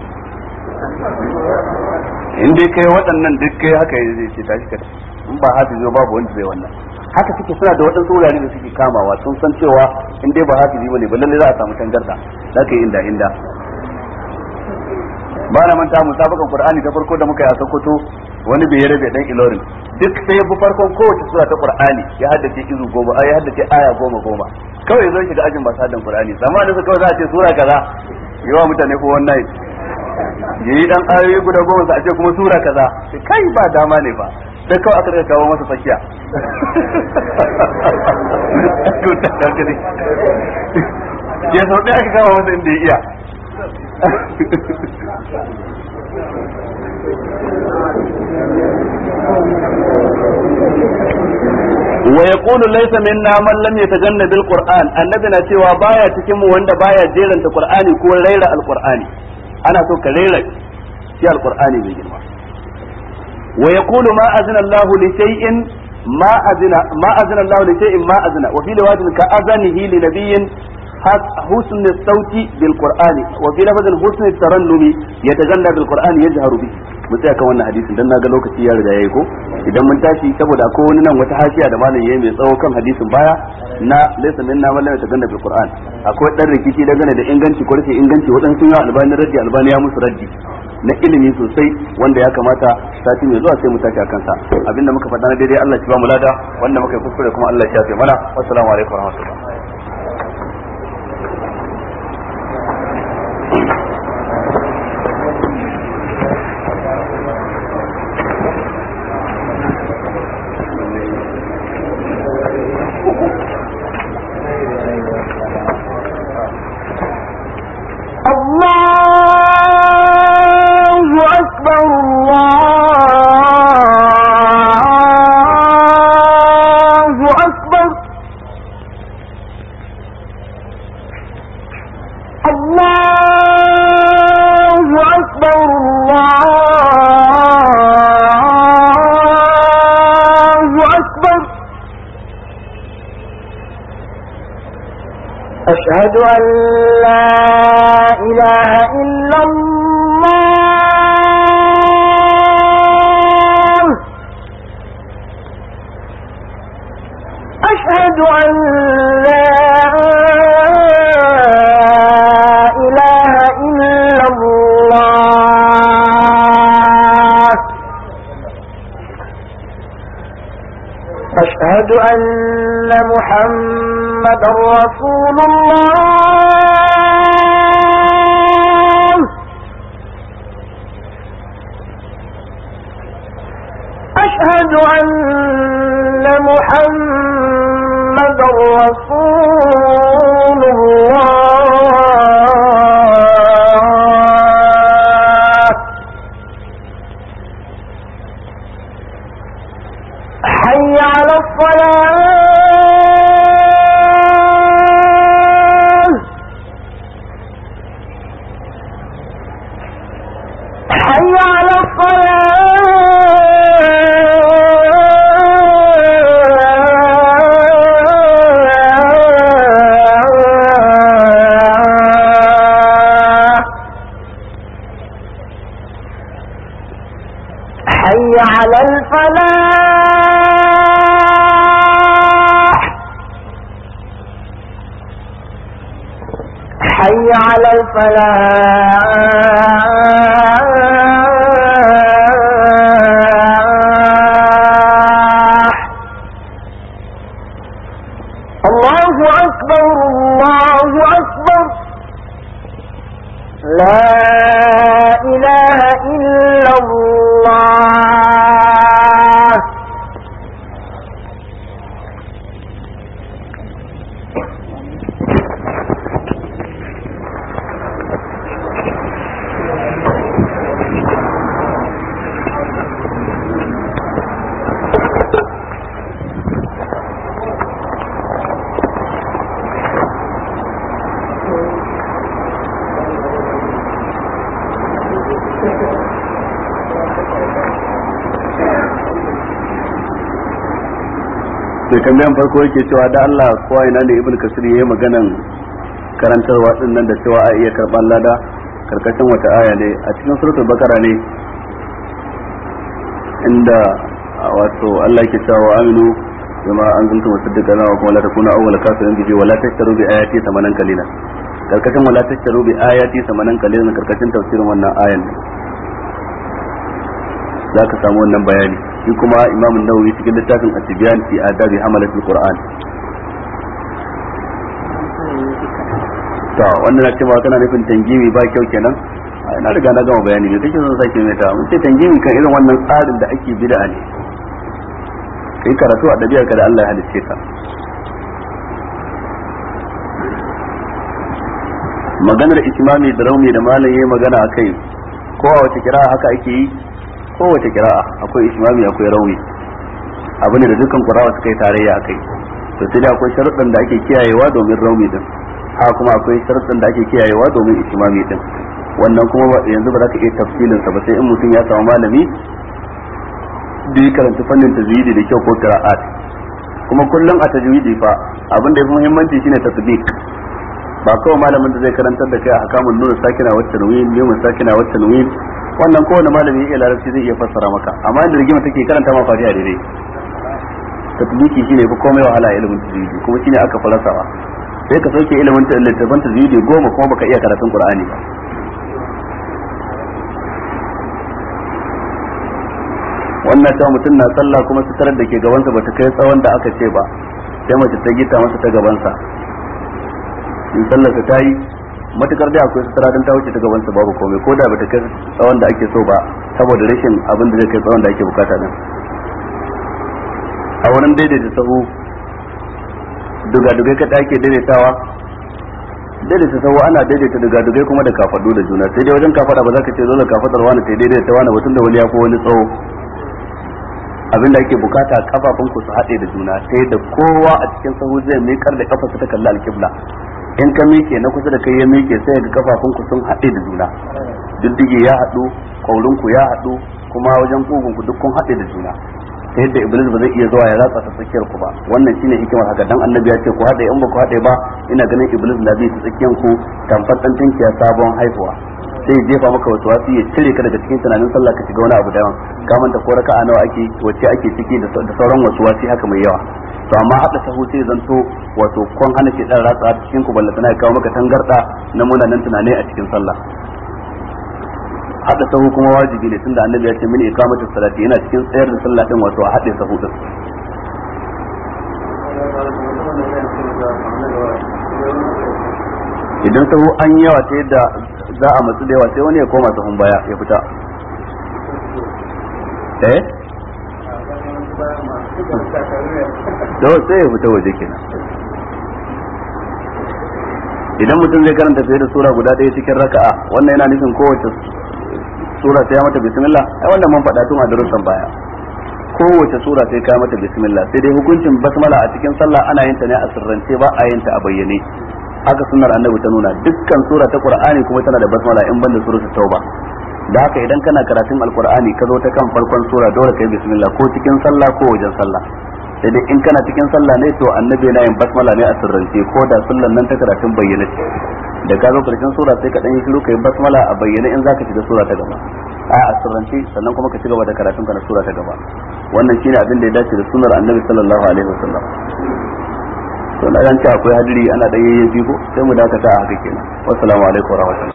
in dai kai waɗannan duk kai haka zai ce tashi ka in ba hafizi babu wanda zai wannan haka suke suna da waɗansu wurare da suke kamawa sun san cewa in dai ba hafizi bane ba lalle za a samu tangarda za ka yi inda ba na manta musabakan qur'ani ta farko da muka yi a Sokoto wani bai rabe dan Ilorin duk sai bu farkon kowace sura ta qur'ani ya haddace izu 10 ya haddace aya 10 kawai zai shiga ajin masu haddan qur'ani zamanin sa kawai za a ce sura kaza yawa mutane ko wannan yayi dan ayoyi guda 10 a ce kuma sura kaza sai kai ba dama ne ba sai kawai aka kawo masa tsakiya ya sau ɗaya aka kawo masa inda ya iya ويقول ليس منا من لم يتجنب القرآن النبي na cewa baya cikin mu wanda baya jeranta Qur'ani ko raira alqur'ani ana so ka raira shi alqur'ani mai girma ويقول ما أذن الله لشيء ما أذن الله لشيء ما أذن وفي لفظ كأذنه لنبي حسن الصوت بالقرآن وفي لفظ حسن الترنم يتجنب بالقرآن يجهر به mutsaya kan wannan hadisin dan naga lokaci ya riga yayi ko idan mun tashi saboda akwai wani nan wata hashiya da malam yayi mai tsawo kan hadisin baya na laysa minna man lam yataganna bil qur'an akwai dan rikici dangane da inganci ko rashin inganci wadan sun yi albani ya musu raddi na ilimi sosai wanda ya kamata sati mai zuwa sai mu tashi akan sa abinda muka faɗa na daidai Allah ya ba mu lada wanda muka yi kuskure kuma Allah ya shafe mana assalamu alaikum warahmatullahi Allah أشهد أن لا إله إلا الله أشهد أن لا إله إلا الله أشهد أن محمدا رسول الله أشهد أن محمدا رسول الله حي على الصلاة حي على الصلاة حي على الفلاح حي على الفلاح الله أكبر الله أكبر لا إله إلا الله sai tambayan farko yake cewa da Allah kowa ina ne ibn kasir yayi maganan karantarwa din nan da cewa a iya karban lada karkashin wata aya ne a cikin suratul baqara ne inda wato Allah yake cewa aminu bima anzaltu musaddiqan wa kuma la takunu awwal kafirin bihi wa la tashtaru bi ayati thamanan qalila karkashin wa la tashtaru bi ayati thamanan qalila karkashin tafsirin wannan ayan ne zaka samu wannan bayani shi kuma Imam an-Nawawi cikin littafin at-Tibyan fi adabi hamalatul Qur'an to wannan na cewa kana nufin tangimi ba kyau kenan na riga na gama bayani ne kake son sake mai ta mun ce tangimi kan irin wannan tsarin da ake bid'a ne kai karatu a dabiyar ka da Allah ya halicce ka maganar ismami da rauni da malam yayi magana akai ko a wace kira haka ake yi kowace kira'a akwai ismami akwai rawi abu ne da dukkan qur'awa suka yi tarayya akai to sai da akwai sharuɗan da ake kiyayewa domin rawi din haka kuma akwai sharuɗan da ake kiyayewa domin ismami din wannan kuma yanzu ba za ka iya tafsilin sa ba sai in mutum ya samu malami da ya karanta fannin tajwidi da kyau ko qira'at kuma kullum a tajwidi fa abin da yafi muhimmanci shine tasbik ba kawai malamin da zai karantar da kai a hakamun nuna sakina wa tanwin mimun sakina wa tanwin wannan kowane malami ya larabci zai iya fassara maka amma inda rigima take karanta ma fatiha daidai tasbiki shine fa komai wahala ilimin tajwidi kuma shine aka farasawa sai ka sauke ilimin littafin tajwidi 10 kuma baka iya karatun qur'ani ba wannan ta mutum na sallah kuma sitarar da ke gabansa bata kai tsawon da aka ce ba sai mace ta gita masa ta gabansa in sallarsa ta yi matukar da akwai sutura don ta wuce ta gabansa babu komai ko da bata kai tsawon da ake so ba saboda rashin abin da zai kai tsawon da ake bukata din a wurin daidaita sahu dugadugai kada ake daidaitawa daidaita sahu ana daidaita dugadugai kuma da kafadu da juna sai dai wajen kafada ba za ka ce zo da kafadar wani ta daidaita wani batun da wani ya ko wani tsawo abin da ake bukata kafafun ku su haɗe da juna sai da kowa a cikin sahu zai miƙar da kafarsa ta kalli alƙibla in ka miƙe na kusa da kai ya miƙe sai ga kafafun ku sun haɗe da juna diddige ya haɗu kaulun ku ya haɗu kuma wajen kugun ku duk kun haɗe da juna ta yadda iblis ba zai iya zuwa ya ratsa ta tsakiyar ku ba. Wannan shine hikimar haka, dan annabi ya ce ku haɗe, in ba ku haɗe ba ina ganin iblis na bi ta tsakiyar ku tamfar dan tinkiya sabon haihuwa, sai jefa maka wasu wasu ya cire ka daga cikin tunanin sallah ka shiga wani abu daban, ka manta ko raka'a nawa ake, wacce ake ciki da sauran wasu wasu haka mai yawa. To amma hada sahu sai zanto wato kon hana shi dan ratsa cikin ku balla tana kawo maka tangarda na munanan tunanai a cikin sallah. Hada sahu kuma wajibi ne, tunda annabi ya ce min iqamatus salati, yana cikin tsayar da sallah din, wato a hade sahu din. Idan sahu an yawa ta yadda za a matsu da yawa sai wani ya koma sahun baya ya fita. Da sai ya fita waje kenan. Idan mutum zai karanta fiye da sura guda ɗaya cikin raka'a, wannan yana nufin kowace sura sai ya mata bismillah? Ai wannan mun faɗa tun a darussan baya, kowace sura sai ka mata bismillah, sai dai hukuncin basmala a cikin sallah ana yin ta ne a sirrance, ba a yin ta a bayyane. Haka sunnar annabi ta nuna, dukkan sura ta qur'ani kuma tana da basmala in banda suratul tauba. Da haka idan kana karatun alqur'ani ka zo ta kan farkon sura dole kai bismillah, ko cikin sallah ko wajen sallah. Sai dai in kana cikin sallah ne to annabi yana yin basmala ne a sirrance, ko da sallan nan ta karatun bayyane ce. Da ka zo karshen sura sai ka dan yi shiru kai basmala a bayyane in zaka shiga sura ta gaba, a sirrance sannan kuma ka ci gaba da karatun ka na sura ta gaba. Wannan shine abin da ya dace da sunnar annabi sallallahu alaihi wasallam. To na ce akwai hadiri ana da yayyafi ko sai mu dakata a haka kenan. Wassalamu alaikum wa rahmatullahi.